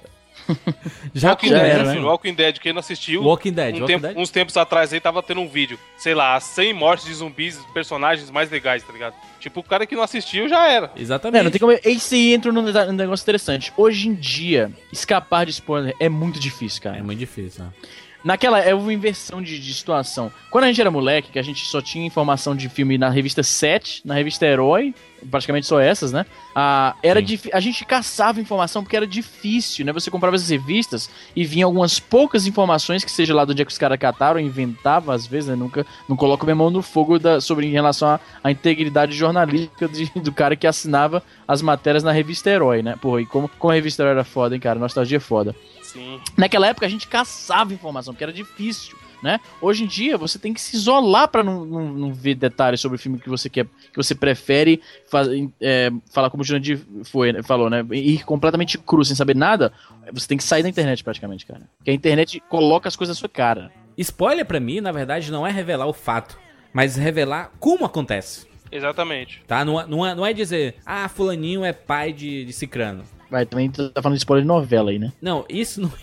já Walking já Dead, era, meu né? filho, Walking Dead, quem não assistiu, Walking Dead, um Walking tempo- Dead. uns tempos atrás aí tava tendo um vídeo, sei lá, cem mortes de zumbis, personagens mais legais, tá ligado? Tipo, o cara que não assistiu já era. Exatamente. É, não tem como. Esse aí entra num, deta- num negócio interessante. Hoje em dia, escapar de spoiler é muito difícil, cara. É muito difícil, né? Naquela é uma inversão de, de situação. Quando a gente era moleque, que a gente só tinha informação de filme na revista sete, na revista Herói, praticamente só essas, né? Ah, era Sim. difí- a gente caçava informação porque era difícil, né? Você comprava essas revistas e vinha algumas poucas informações, que seja lá do dia que os caras cataram, inventava às vezes, né? Nunca não coloco minha mão no fogo da, sobre em relação à à integridade jornalística de- do cara que assinava as matérias na revista Herói, né? Pô, e como, como a revista Herói era foda, hein, cara? Nostalgia é foda. Sim. Naquela época a gente caçava informação, porque era difícil. né? Hoje em dia, você tem que se isolar pra não, não, não ver detalhes sobre o filme que você quer, que você prefere faz, é, falar como o Jurandir foi, né, falou, né? Ir completamente cru, sem saber nada, você tem que sair da internet praticamente, cara. Porque a internet coloca as coisas na sua cara. Spoiler pra mim, na verdade, não é revelar o fato, mas revelar como acontece. Exatamente. Tá? Não, é- não, é, não é dizer, ah, fulaninho é pai de, de cicrano. Vai, também tá falando de spoiler de novela aí, né? Não, isso não...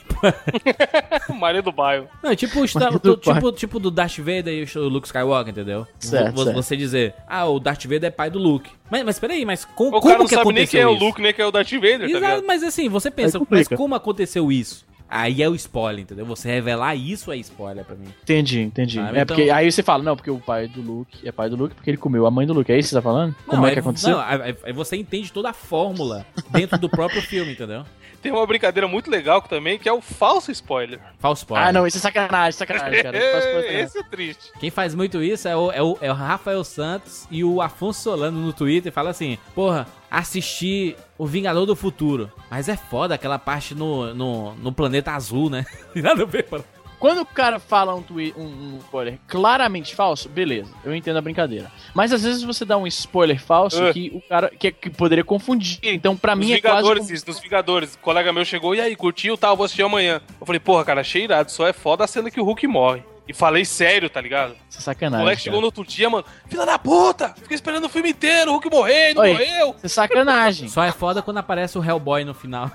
Maria do bairro. Não, é tipo, o esta- Mas do do- tipo, tipo do Darth Vader e o Luke Skywalker, entendeu? Certo, Vo- certo. Você dizer, ah, o Darth Vader é pai do Luke. Mas, mas peraí, mas com, O como cara não que sabe nem quem aconteceu é o isso? Luke, nem quem é o Darth Vader, tá Exato, ligado? mas assim, você pensa, Aí complica. mas como aconteceu isso? Aí é o spoiler, entendeu? Você revelar isso é spoiler pra mim. Entendi, entendi. Ah, é então- porque aí você fala, não, porque o pai do Luke é pai do Luke porque ele comeu a mãe do Luke. É isso que você tá falando? Como Não, é que aconteceu? Não, aí, aí você entende toda a fórmula dentro do próprio filme, entendeu? Tem uma brincadeira muito legal também, que é o falso spoiler. Falso spoiler. Ah, não, isso é sacanagem, sacanagem, cara. Não faz coisa, não. Esse é triste. Quem faz muito isso é o, é, o, é o Rafael Santos e o Afonso Solano no Twitter. Fala assim, porra, assisti o Vingador do Futuro. Mas é foda aquela parte no, no, no planeta azul, né? Nada a ver, mano. Quando o cara fala um, twi- um, um spoiler claramente falso, beleza, eu entendo a brincadeira. Mas às vezes você dá um spoiler falso Uh. que o cara que, que poderia confundir. Então, pra Nos mim é quase. Vingadores, como- isso, nos Vingadores. O colega meu chegou, e aí, curtiu, tal, vou assistir amanhã. Eu falei, porra, cara, achei irado, só é foda a cena que o Hulk morre. E falei sério, tá ligado? Isso é O sacanagem. moleque cara. chegou no outro dia, mano, filha da puta! Fiquei esperando o filme inteiro, o Hulk morrer, não Oi. morreu! Isso é sacanagem. Só é foda quando aparece o Hellboy no final.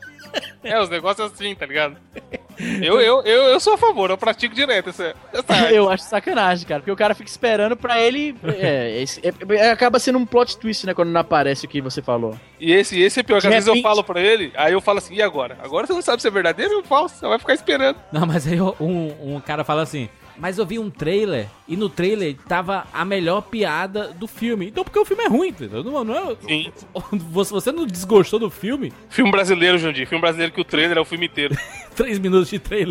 É, os negócios assim, tá ligado? Eu, eu, eu, eu sou a favor, eu pratico direto essa, essa arte. Eu acho sacanagem, cara. Porque o cara fica esperando pra ele. É, esse- é- é- acaba sendo um plot twist, né? Quando não aparece o que você falou. E esse, esse é pior, que às De vezes eu repente- falo pra ele, aí eu falo assim, e agora? Agora você não sabe se é verdadeiro ou falso, você vai ficar esperando. Não, mas aí um, um cara fala assim, mas eu vi um trailer e no trailer tava a melhor piada do filme. Então porque o filme é ruim, entendeu? Não, não é, Sim. você, você não desgostou do filme? Filme brasileiro, Jandir, filme brasileiro que o trailer é o filme inteiro. Três minutos de trailer.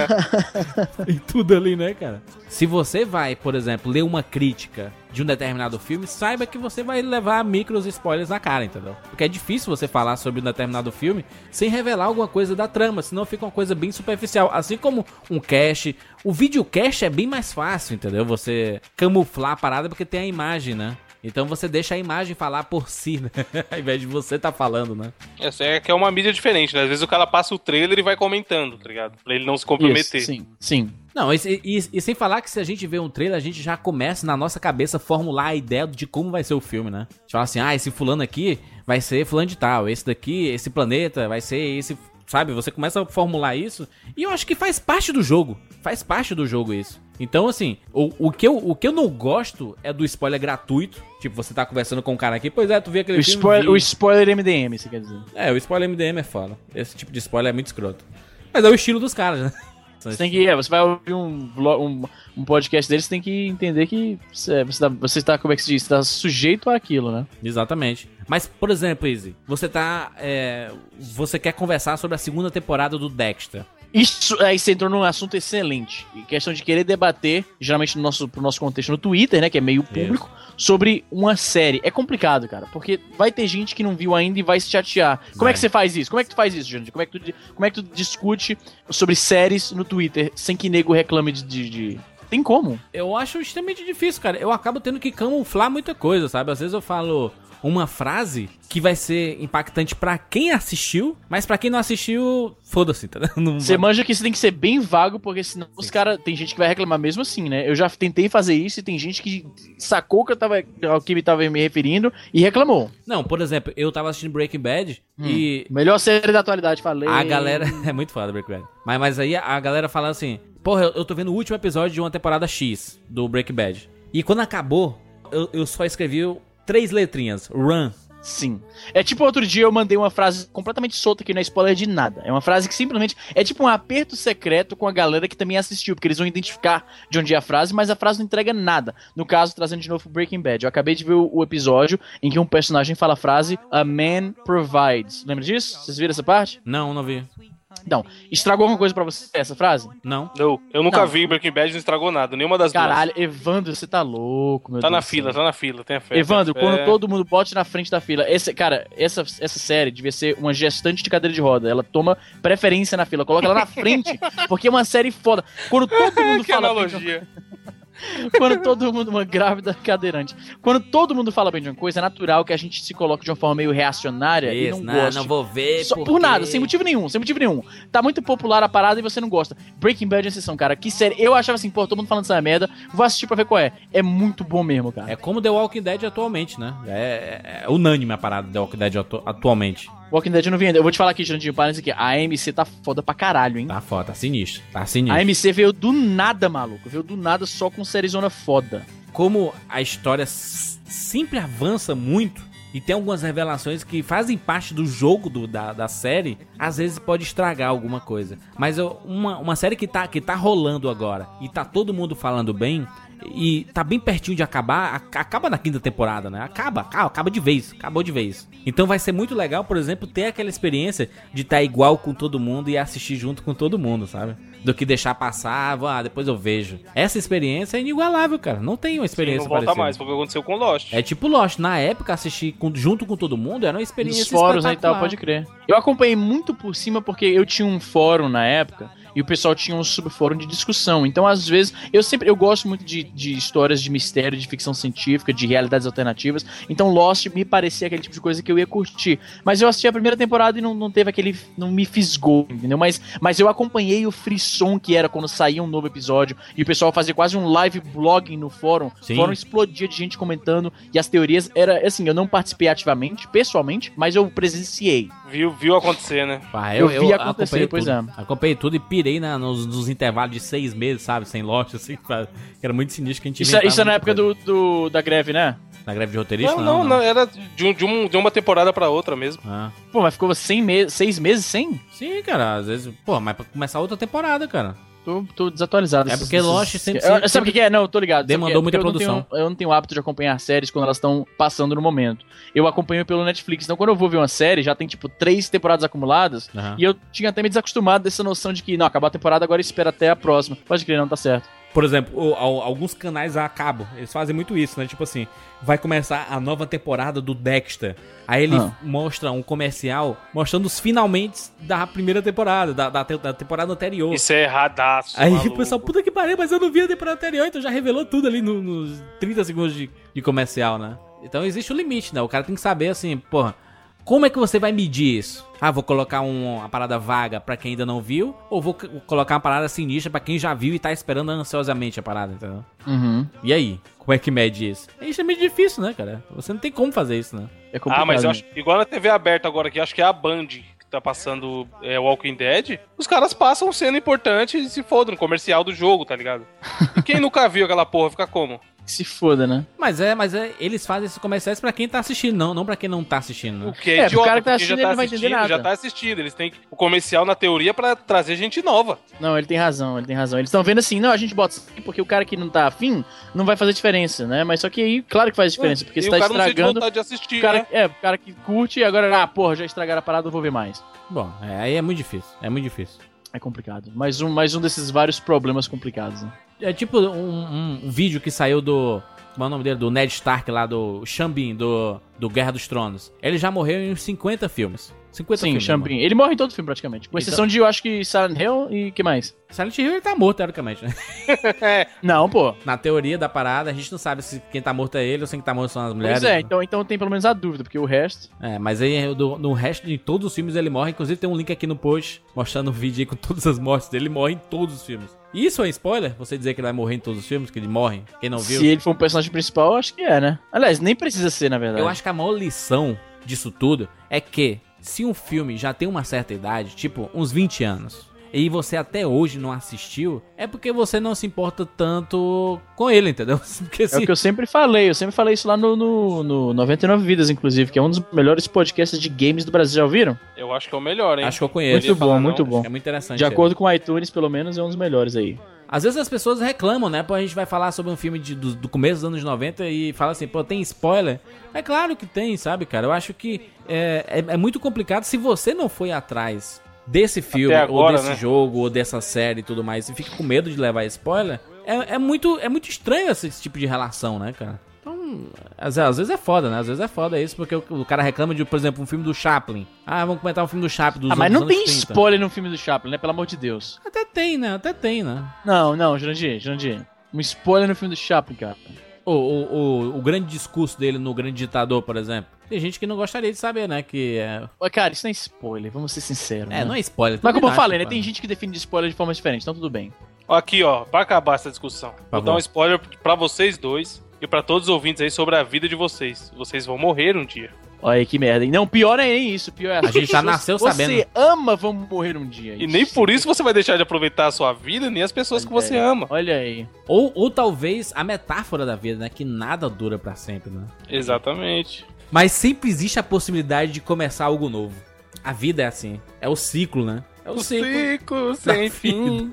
É. E tudo ali, né, cara? Se você vai, por exemplo, ler uma crítica de um determinado filme, saiba que você vai levar micros spoilers na cara, entendeu? Porque é difícil você falar sobre um determinado filme sem revelar alguma coisa da trama, senão fica uma coisa bem superficial. Assim como um cast. O videocast é bem mais fácil, entendeu? Você camuflar a parada porque tem a imagem, né? Então você deixa a imagem falar por si, né? Ao invés de você tá falando, né? Essa é que é uma mídia diferente, né? Às vezes o cara passa o trailer e vai comentando, tá ligado? Pra ele não se comprometer. Isso, sim, sim. Não, e, e- e sem falar que se a gente vê um trailer, a gente já começa na nossa cabeça formular a ideia de como vai ser o filme, né? A gente fala assim, ah, esse fulano aqui vai ser fulano de tal, esse daqui, esse planeta vai ser esse, sabe? Você começa a formular isso e eu acho que faz parte do jogo, faz parte do jogo isso. Então, assim, o, o, que eu, o que eu não gosto é do spoiler gratuito. Tipo, você tá conversando com um cara aqui, pois é, tu vê aquele O, filme... spoiler, vi- o spoiler M D M, você quer dizer. É, o spoiler M D M é foda. Esse tipo de spoiler é muito escroto. Mas é o estilo dos caras, né? Você tem que, é, você vai ouvir um, vlog- um, um podcast deles, você tem que entender que você, você, tá, você tá, como é que se diz, você tá sujeito àquilo, né? Exatamente. Mas, por exemplo, Izzy, você tá. é, você quer conversar sobre a segunda temporada do Dexter. Isso, aí você entrou num assunto excelente. E questão de querer debater, geralmente no nosso, pro nosso contexto no Twitter, né, que é meio público, sobre uma série. É complicado, cara, porque vai ter gente que não viu ainda e vai se chatear. Como Vai. é que você faz isso? Como é que tu faz isso, gente? Como é que tu, como é que tu discute sobre séries no Twitter sem que nego reclame de... de- de- Tem como? Eu acho extremamente difícil, cara. Eu acabo tendo que camuflar muita coisa, sabe? Às vezes eu falo uma frase que vai ser impactante pra quem assistiu, mas pra quem não assistiu, foda-se, tá? Não Você vai- manja que você tem que ser bem vago, porque senão os caras. Tem gente que vai reclamar mesmo assim, né? Eu já tentei fazer isso e tem gente que sacou que eu tava, ao que me tava me referindo e reclamou. Não, por exemplo, eu tava assistindo Breaking Bad e Melhor série da atualidade, falei. a galera... É muito foda Breaking Bad. Mas, mas aí a galera fala assim, porra, eu, eu tô vendo o último episódio de uma temporada X do Breaking Bad. E quando acabou, eu, eu só escrevi três letrinhas, run. Sim. É tipo outro dia eu mandei uma frase completamente solta que não é spoiler de nada. É uma frase que simplesmente é tipo um aperto secreto com a galera que também assistiu, porque eles vão identificar de onde é a frase, mas a frase não entrega nada. No caso, trazendo de novo o Breaking Bad. Eu acabei de ver o, o episódio em que um personagem fala a frase A man provides. Lembra disso? Vocês viram essa parte? Não, não vi. Então, estragou alguma coisa pra você essa frase? Não. Não, eu nunca Não. vi Breaking Bad, não estragou nada, nenhuma das Caralho, Evandro, você tá louco, meu duas. Tá Deus na do céu. fila, tá na fila, tenha fé. Evandro, tenha fé. quando todo mundo bote na frente da fila, esse, cara, essa, essa série devia ser uma gestante de cadeira de roda. Ela toma preferência na fila, coloca ela na frente, porque é uma série foda. Quando todo mundo Que fala. analogia. Quando todo mundo, uma grávida cadeirante. Quando todo mundo fala bem de uma coisa, é natural que a gente se coloque de uma forma meio reacionária e Isso, não não, goste. não vou ver. Só porque... por nada, sem motivo nenhum, sem motivo nenhum. Tá muito popular a parada e você não gosta. Breaking Bad é exceção, cara. Que série. Eu achava assim, pô, todo mundo falando dessa merda, vou assistir pra ver qual é. É muito bom mesmo, cara. É como The Walking Dead atualmente, né? É, é- é unânime a parada do The Walking Dead atu- atualmente. Walking Dead eu não vi ainda. Eu vou te falar aqui, Jandinho, para isso aqui. A A M C tá foda pra caralho, hein? Tá foda, tá sinistro. Tá sinistro. A A M C veio do nada, maluco. Veio do nada só com sériezona foda. Como a história s- sempre avança muito e tem algumas revelações que fazem parte do jogo do- da, da série, às vezes pode estragar alguma coisa. Mas eu- uma, uma série que tá, que tá rolando agora e tá todo mundo falando bem e tá bem pertinho de acabar, a- acaba na quinta temporada, né? Acaba, acaba, acaba de vez, acabou de vez. Então vai ser muito legal, por exemplo, ter aquela experiência de estar igual com todo mundo e assistir junto com todo mundo, sabe? Do que deixar passar, ah, depois eu vejo. Essa experiência é inigualável, cara. Não tem uma Sim, experiência não volta parecida. mais, foi o que aconteceu com Lost. É tipo Lost, na época assistir com- junto com todo mundo era uma experiência Nos fóruns aí e tal, espetacular. pode crer. Eu acompanhei muito por cima porque eu tinha um fórum na época e o pessoal tinha um subfórum de discussão. Então, às vezes, eu sempre eu gosto muito de, de histórias de mistério, de ficção científica, de realidades alternativas. Então, Lost me parecia aquele tipo de coisa que eu ia curtir. Mas eu assisti a primeira temporada e não, não teve aquele. Não me fisgou, entendeu? Mas, mas eu acompanhei o frisson que era quando saía um novo episódio e o pessoal fazia quase um live blogging no fórum. Sim. O fórum explodia de gente comentando e as teorias. Era assim, eu não participei ativamente, pessoalmente, mas eu presenciei. Viu, viu acontecer, né? Pá, Eu vi acontecer, acompanhei pois tudo. Acompanhei tudo e pirei na- nos, nos intervalos de seis meses, sabe? Sem Lost, assim. pra- que Era muito sinistro que a gente Isso, é- inventava isso é na muita época coisa. do, do- da greve, né? Na greve de roteirista? Não, não, não, era de, um, de, um, de uma temporada pra outra mesmo. Ah. Pô, mas ficou cem me seis meses sem? Sim, cara, às vezes... Pô, mas pra começar outra temporada, cara. Tô, tô desatualizado. É Esses- porque esses- Lost sempre- Eu- sempre- Sabe o que que é? Não, eu tô ligado. Sabe demandou o que é? muita Porque eu não produção. tenho- Eu não tenho o hábito de acompanhar séries quando elas estão passando no momento. Eu acompanho pelo Netflix. Então, quando eu vou ver uma série, já tem, tipo, três temporadas acumuladas. Aham. E eu tinha até me desacostumado dessa noção de que, não, acabou a temporada, agora espera até a próxima. Pode crer, não, tá certo. Por exemplo, o- al- alguns canais a cabo, eles fazem muito isso, né? Tipo assim, vai começar a nova temporada do Dexter. Aí ele Ah. mostra um comercial mostrando os finalmente da primeira temporada, da, da, te- da temporada anterior. Isso é erradaço. Aí maluco. o pessoal, puta que pariu, mas eu não vi a temporada anterior, então já revelou tudo ali no- nos trinta segundos de, de comercial, né? Então existe o limite, né? O cara tem que saber assim, porra, como é que você vai medir isso? Ah, vou colocar um- uma parada vaga pra quem ainda não viu, ou vou c- colocar uma parada sinistra pra quem já viu e tá esperando ansiosamente a parada, entendeu? Uhum. E aí? Como é que mede isso? É extremamente difícil, né, cara? Você não tem como fazer isso, né? É complicado. Ah, mas eu né? acho, igual na T V aberta agora, que acho que é a Band que tá passando é, Walking Dead, os caras passam cena importante e se fodam no comercial do jogo, tá ligado? E quem nunca viu aquela porra fica como? Que se foda, né? Mas é, mas é, eles fazem esses comerciais pra quem tá assistindo, não, não pra quem não tá assistindo, O né? que é, É, pro idiota, cara que tá porque assistindo, ele não vai entender assistindo, nada. já tá assistindo. Eles têm o comercial na teoria pra trazer gente nova. Não, ele tem razão, ele tem razão. Eles estão vendo assim, não, a gente bota isso aqui porque o cara que não tá afim não vai fazer diferença, né? Mas só que aí, claro que faz diferença, porque e você o tá cara não sente estragando. vontade de assistir, O cara, né? é, o cara que curte e agora, ah, porra, já estragaram a parada, eu vou ver mais. Bom, é, aí é muito difícil, é muito difícil. É complicado. Mais um, mais um desses vários problemas complicados, né? É tipo um, um- um vídeo que saiu do... Como é o nome dele? Do Ned Stark lá, do Xambin, do, do Guerra dos Tronos. Ele já morreu em uns cinquenta filmes. cinquenta Sim, filmes. Xambin. Ele morre em todo filme, praticamente. Com exceção de, eu acho que Silent Hill e que mais? Silent Hill ele tá morto, teoricamente, né? Não, pô. Na teoria da parada, a gente não sabe se quem tá morto é ele ou se quem tá morto são as mulheres. Pois é, então, então tem pelo menos a dúvida, porque o resto... É, mas aí do- no resto de todos os filmes ele morre. Inclusive tem um link aqui no post mostrando um vídeo aí com todas as mortes dele. Ele morre em todos os filmes. E isso é spoiler? Você dizer que ele vai morrer em todos os filmes? Que ele morre? Quem não viu? Se ele for um personagem principal, eu acho que é, né? Aliás, nem precisa ser, na verdade. Eu acho que a maior lição disso tudo é que se um filme já tem uma certa idade, tipo uns vinte anos, e você até hoje não assistiu, é porque você não se importa tanto com ele, entendeu? Porque É se... o que eu sempre falei, eu sempre falei isso lá no, no, no noventa e nove Vidas, inclusive, que é um dos melhores podcasts de games do Brasil, já ouviram? Eu acho que é o melhor, hein? Acho que eu conheço. Muito bom, falar, muito não. bom. É muito interessante. De ele. acordo com o iTunes, pelo menos, é um dos melhores aí. Às vezes as pessoas reclamam, né? Pô, a gente vai falar sobre um filme de- do, do começo dos anos noventa e fala assim, pô, tem spoiler? É claro que tem, sabe, cara? Eu acho que é, é, é muito complicado se você não foi atrás desse filme, Até ou agora, desse né? jogo, ou dessa série e tudo mais, e fica com medo de levar spoiler, é, é, muito, é muito estranho esse, esse tipo de relação, né, cara? Então, às, às vezes é foda, né? Às vezes é foda isso, porque o, o cara reclama de, por exemplo, um filme do Chaplin. Ah, vamos comentar um filme do Chaplin dos Ah, mas anos não tem trinta. spoiler no filme do Chaplin, né? Pelo amor de Deus. Até tem, né? Até tem, né? Não, não, Jurandir, Jurandir. Um spoiler no filme do Chaplin, cara. O, o, o, o grande discurso dele no Grande Ditador, por exemplo. Tem gente que não gostaria de saber, né? Que é. Ô, cara, isso não é spoiler, vamos ser sinceros. É, né? não é spoiler. Mas como eu também falei, acho, né? Tem gente que define de spoiler de formas diferentes, então tudo bem. Aqui, ó, pra acabar essa discussão, vou favor. dar um spoiler pra vocês dois e pra todos os ouvintes aí sobre a vida de vocês. Vocês vão morrer um dia. Olha aí que merda. hein? Não, pior não é nem isso. Pior é A gente já pessoas nasceu que você sabendo. ama vão morrer um dia. E nem por isso você vai deixar de aproveitar a sua vida, nem as pessoas que você ama. Olha aí. Ou, ou talvez a metáfora da vida, né? Que nada dura pra sempre, né? Exatamente. Mas sempre existe a possibilidade de começar algo novo. A vida é assim. É o ciclo, né? É o, O ciclo. ciclo sem da fim.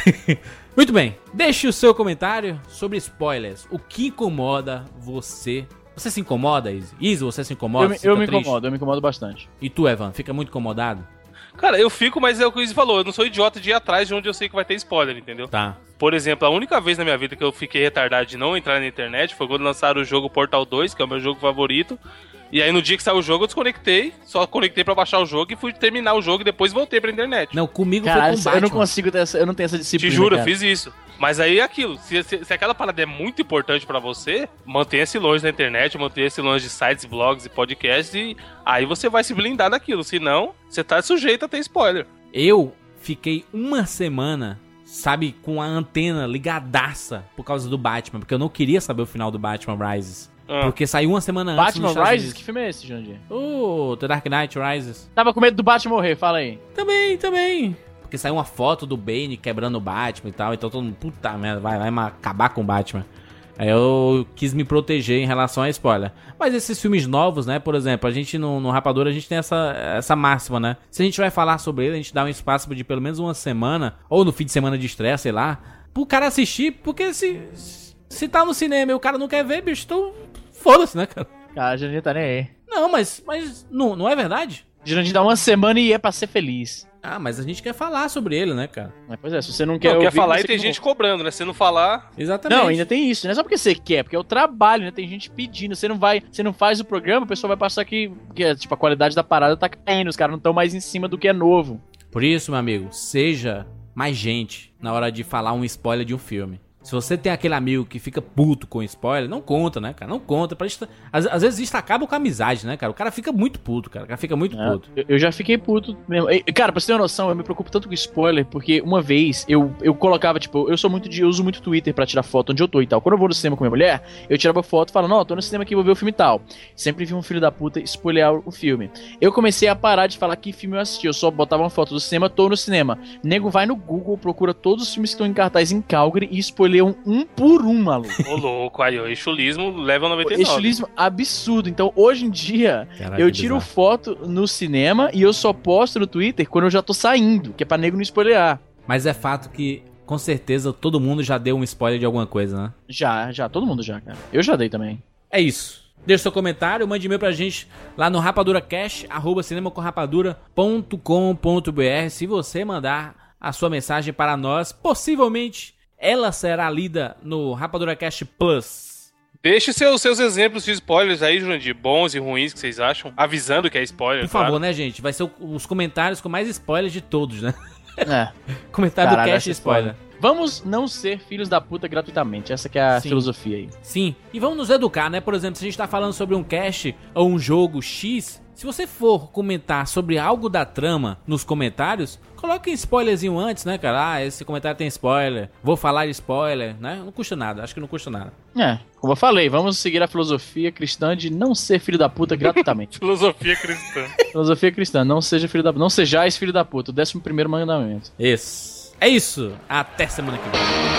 Muito bem. Deixe o seu comentário sobre spoilers. O que incomoda você? Você se incomoda, Izzy? Izzy, você se incomoda? Eu, me- Fica eu me triste? incomodo, eu me incomodo bastante. E tu, Evan, fica muito incomodado? Cara, eu fico, mas é o que o Izzy falou. Eu não sou idiota de ir atrás de onde eu sei que vai ter spoiler, entendeu? Tá. Por exemplo, a única vez na minha vida que eu fiquei retardado de não entrar na internet foi quando lançaram o jogo Portal dois, que é o meu jogo favorito. E aí no dia que saiu o jogo eu desconectei, só conectei pra baixar o jogo e fui terminar o jogo e depois voltei pra internet. Não, comigo Caralho, foi com eu não Batman. consigo ter essa, eu não tenho essa Te disciplina. juro, eu cara. fiz isso. Mas aí é aquilo, se, se, se aquela parada é muito importante pra você, mantenha-se longe da internet, mantenha-se longe de sites, blogs e podcasts e aí você vai se blindar daquilo, senão você tá sujeito a ter spoiler. Eu fiquei uma semana, sabe, com a antena ligadaça por causa do Batman, porque eu não queria saber o final do Batman Rises. Ah. Porque saiu uma semana antes nos Batman Estados Rises? Unidos. Que filme é esse, Jandir? Oh, The Dark Knight Rises. Tava com medo do Batman morrer, fala aí. Também, também. Porque saiu uma foto do Bane quebrando o Batman e tal, então todo mundo, puta merda, vai, vai ma- acabar com o Batman. Aí eu quis me proteger em relação a spoiler. Mas esses filmes novos, né, por exemplo, a gente no, no Rapadura, a gente tem essa, essa máxima, né? Se a gente vai falar sobre ele, a gente dá um espaço de pelo menos uma semana, ou no fim de semana de estreia, sei lá, pro cara assistir, porque se, se tá no cinema e o cara não quer ver, bicho, então foda-se, né, cara? Cara, Jandir tá nem aí. Não, mas, mas não, não é verdade? Jandir dá uma semana e é pra ser feliz. Ah, mas a gente quer falar sobre ele, né, cara? Mas, pois é, se você não quer Não, quer ouvir, falar você e tem que gente não... cobrando, né? Se não falar, Exatamente. Não, ainda tem isso. Não é só porque você quer, porque é o trabalho, né? Tem gente pedindo. Você não vai, você não faz o programa, o pessoal vai passar que, que tipo, a qualidade da parada tá caindo. Os caras não estão mais em cima do que é novo. Por isso, meu amigo, seja mais gente na hora de falar um spoiler de um filme. Se você tem aquele amigo que fica puto com spoiler, não conta, né, cara? Não conta. Pra isso, às, às vezes isso acaba com a amizade, né, cara? O cara fica muito puto, cara. O cara fica muito É, puto. eu, eu já fiquei puto mesmo. E, cara, pra você ter uma noção, eu me preocupo tanto com spoiler, porque uma vez eu, eu colocava, tipo, eu sou muito de. Eu uso muito Twitter pra tirar foto onde eu tô e tal. Quando eu vou no cinema com minha mulher, eu tirava foto e falava, não, tô no cinema aqui, vou ver o filme e tal. Sempre vi um filho da puta spoilear o filme. Eu comecei a parar de falar que filme eu assisti. Eu só botava uma foto do cinema, tô no cinema. Nego vai no Google, procura todos os filmes que estão em cartaz em Calgary e spoileiam um por um, maluco. ô louco, aí, ó, estilismo leva noventa e nove. Estilismo absurdo. Então, hoje em dia, Caraca, eu que tiro bizarro. foto no cinema e eu só posto no Twitter quando eu já tô saindo, que é pra nego não spoilear. Mas é fato que, com certeza, todo mundo já deu um spoiler de alguma coisa, né? Já, já, todo mundo já, cara. Eu já dei também. É isso. Deixe seu comentário, mande e-mail pra gente lá no rapaduracast, arroba cinemacomrapadura ponto com ponto br. Se você mandar a sua mensagem para nós, possivelmente ela será lida no RapaduraCast Plus. Deixe seus, seus exemplos de spoilers aí, Jurandir, bons e ruins que vocês acham, avisando que é spoiler, Por favor, claro. né, gente? Vai ser o- os comentários com mais spoilers de todos, né? É. Comentário Caralho, do cast essa spoiler. Vamos não ser filhos da puta gratuitamente. Essa que é a Sim. filosofia aí. Sim. E vamos nos educar, né? Por exemplo, se a gente tá falando sobre um cast ou um jogo X, se você for comentar sobre algo da trama nos comentários, coloque um spoilerzinho antes, né, cara? Ah, esse comentário tem spoiler. Vou falar de spoiler, né? Não custa nada. Acho que não custa nada. É, como eu falei, vamos seguir a filosofia cristã de não ser filho da puta gratuitamente. Filosofia cristã. Filosofia cristã, não seja filho da puta. Não sejais filho da puta. O décimo primeiro mandamento. Isso. É isso. Até semana que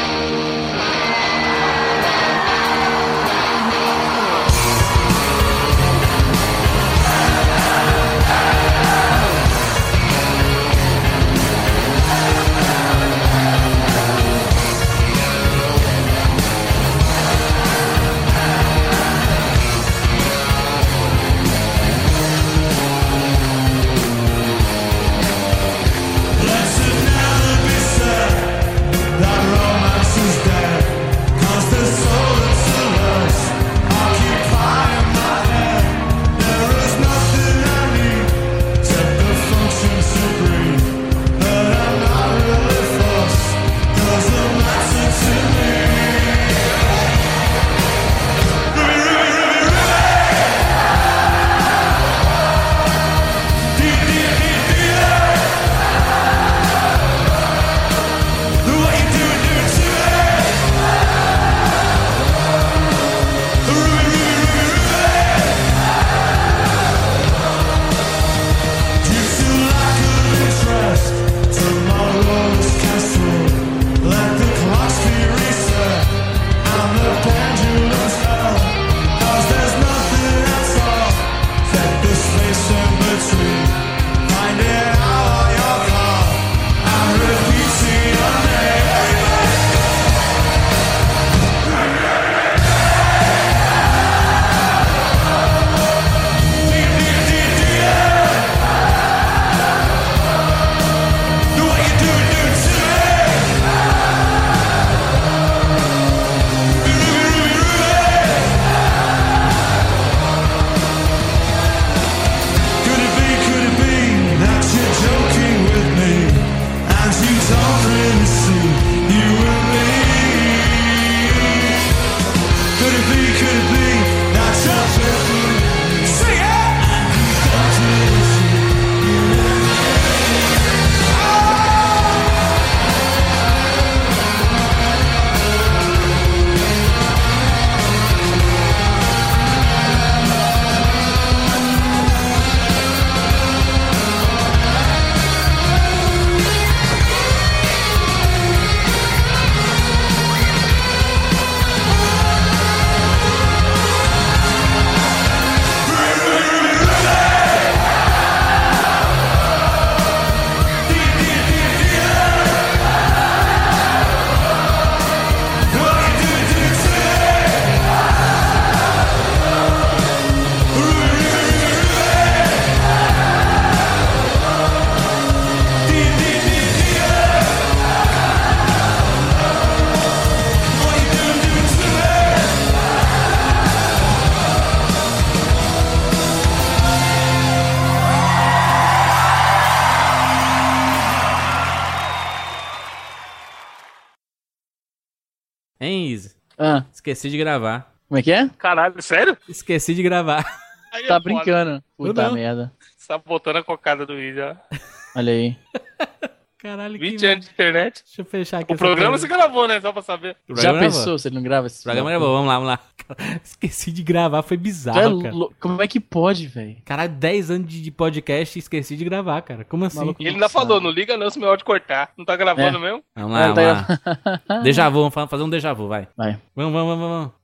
vem. Hein, Izzy? Ah, Esqueci de gravar. como é que é? Caralho, sério? Esqueci de gravar. Aí é Tá foda. brincando. Puta não. merda. Você tá botando a cocada do vídeo, ó. Olha aí. Caralho, que... vinte anos de internet. Deixa eu fechar aqui O essa programa coisa. você gravou, né? Só pra saber. O Já programa gravou. pensou se ele não grava esse O programa gravou, vamos lá, vamos lá. Esqueci de gravar, foi Tu é bizarro, cara. lou- Como é que pode, velho? Caralho, dez anos de de podcast e esqueci de gravar, cara. Como assim? Maluco. E ele ainda falou, não liga não se meu áudio cortar. Não tá gravando É. mesmo? Vamos lá, Ah, vamos lá. Déjà vu, vamos fa- fazer um déjà vu, vai. Vai. Vamos, vamos, vamos, vamos.